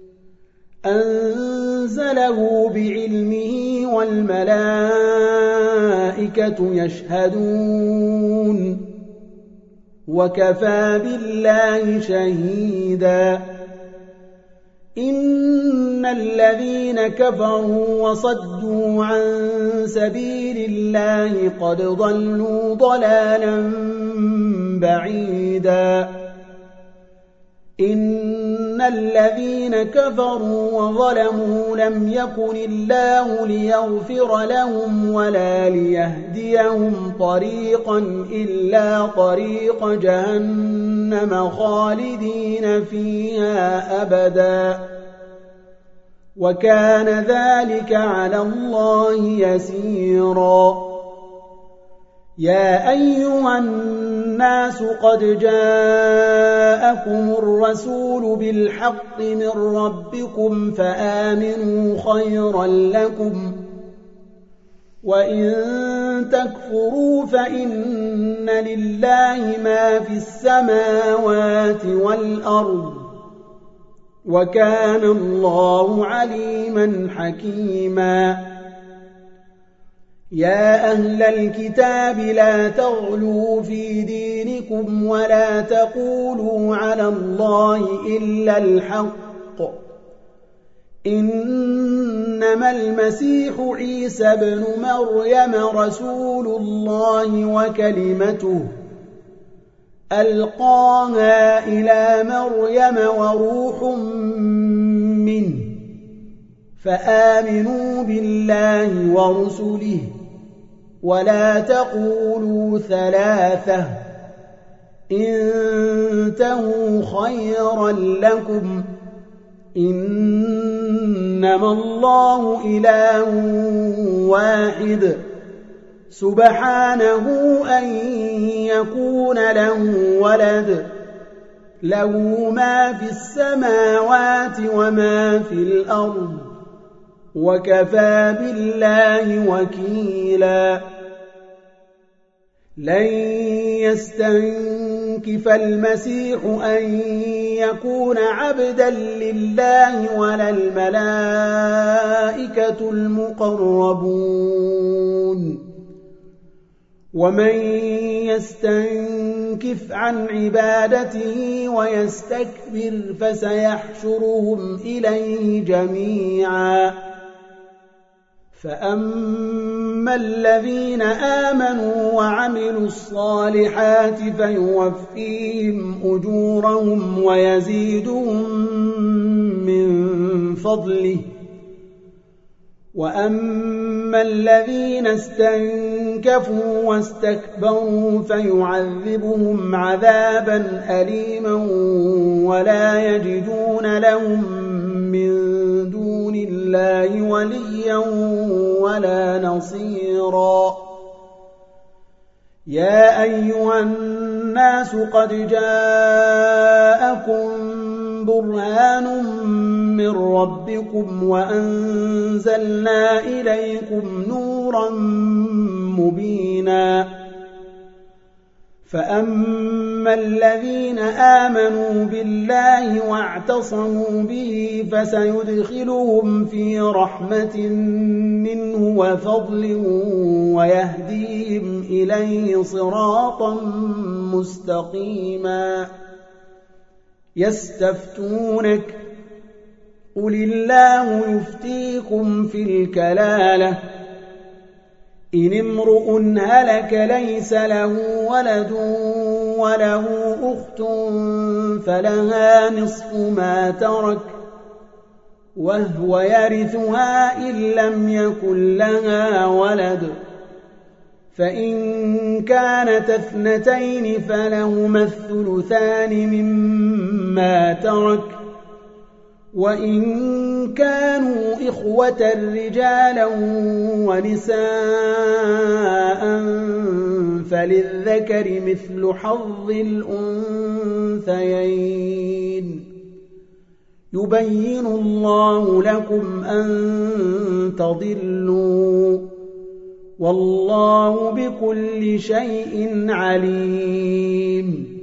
Speaker 1: أنزله بعلمه والملائكة يشهدون وكفى بالله شهيدا إن الذين كفروا وصدوا عن سبيل الله قد ضلوا ضلالا بعيدا إن إن الذين كفروا وظلموا لم يكن الله ليغفر لهم ولا ليهديهم طريقا إلا طريق جهنم خالدين فيها أبدا وكان ذلك على الله يسيرا. يا أيها الناس قد جاءكم الرسول بالحق من ربكم فآمنوا خيرا لكم وإن تكفروا فإن لله ما في السماوات والأرض وكان الله عليما حكيما. يا أهل الكتاب لا تغلوا في دينكم ولا تقولوا على الله إلا الحق إنما المسيح عيسى ابن مريم رسول الله وكلمته ألقاها إلى مريم وروح منه فآمنوا بالله ورسله ولا تقولوا ثلاثة انتهوا خيرا لكم إنما الله إله واحد سبحانه أن يكون له ولد له ما في السماوات وما في الأرض وكفى بالله وكيلا. لن يستنكف المسيح أن يكون عبدا لله ولا الملائكة المقربون ومن يستنكف عن عبادته ويستكبر فسيحشرهم إليه جميعا. فأما الذين آمنوا وعملوا الصالحات فيوفيهم أجورهم ويزيدهم من فضله وأما الذين استنكفوا واستكبروا فيعذبهم عذابا أليما ولا يجدون لهم من دون الله وليا ولا نصيرا. يا أيها الناس قد جاءكم برهان من ربكم وأنزلنا إليكم نورا مبينا. فأما الذين آمنوا بالله واعتصموا به فسيدخلهم في رحمة منه وفضل ويهديهم إليه صراطا مستقيما. يستفتونك قل الله يفتيكم في الكلالة إن امرؤ هلك ليس له ولد وله أخت فلها نصف ما ترك وهو يرثها إن لم يكن لها ولد فإن كانت اثنتين فلهما الثلثان مما ترك وإن كانوا إخوة رجالا ونساء فللذكر مثل حظ الأنثيين يبين الله لكم أن تضلوا والله بكل شيء عليم.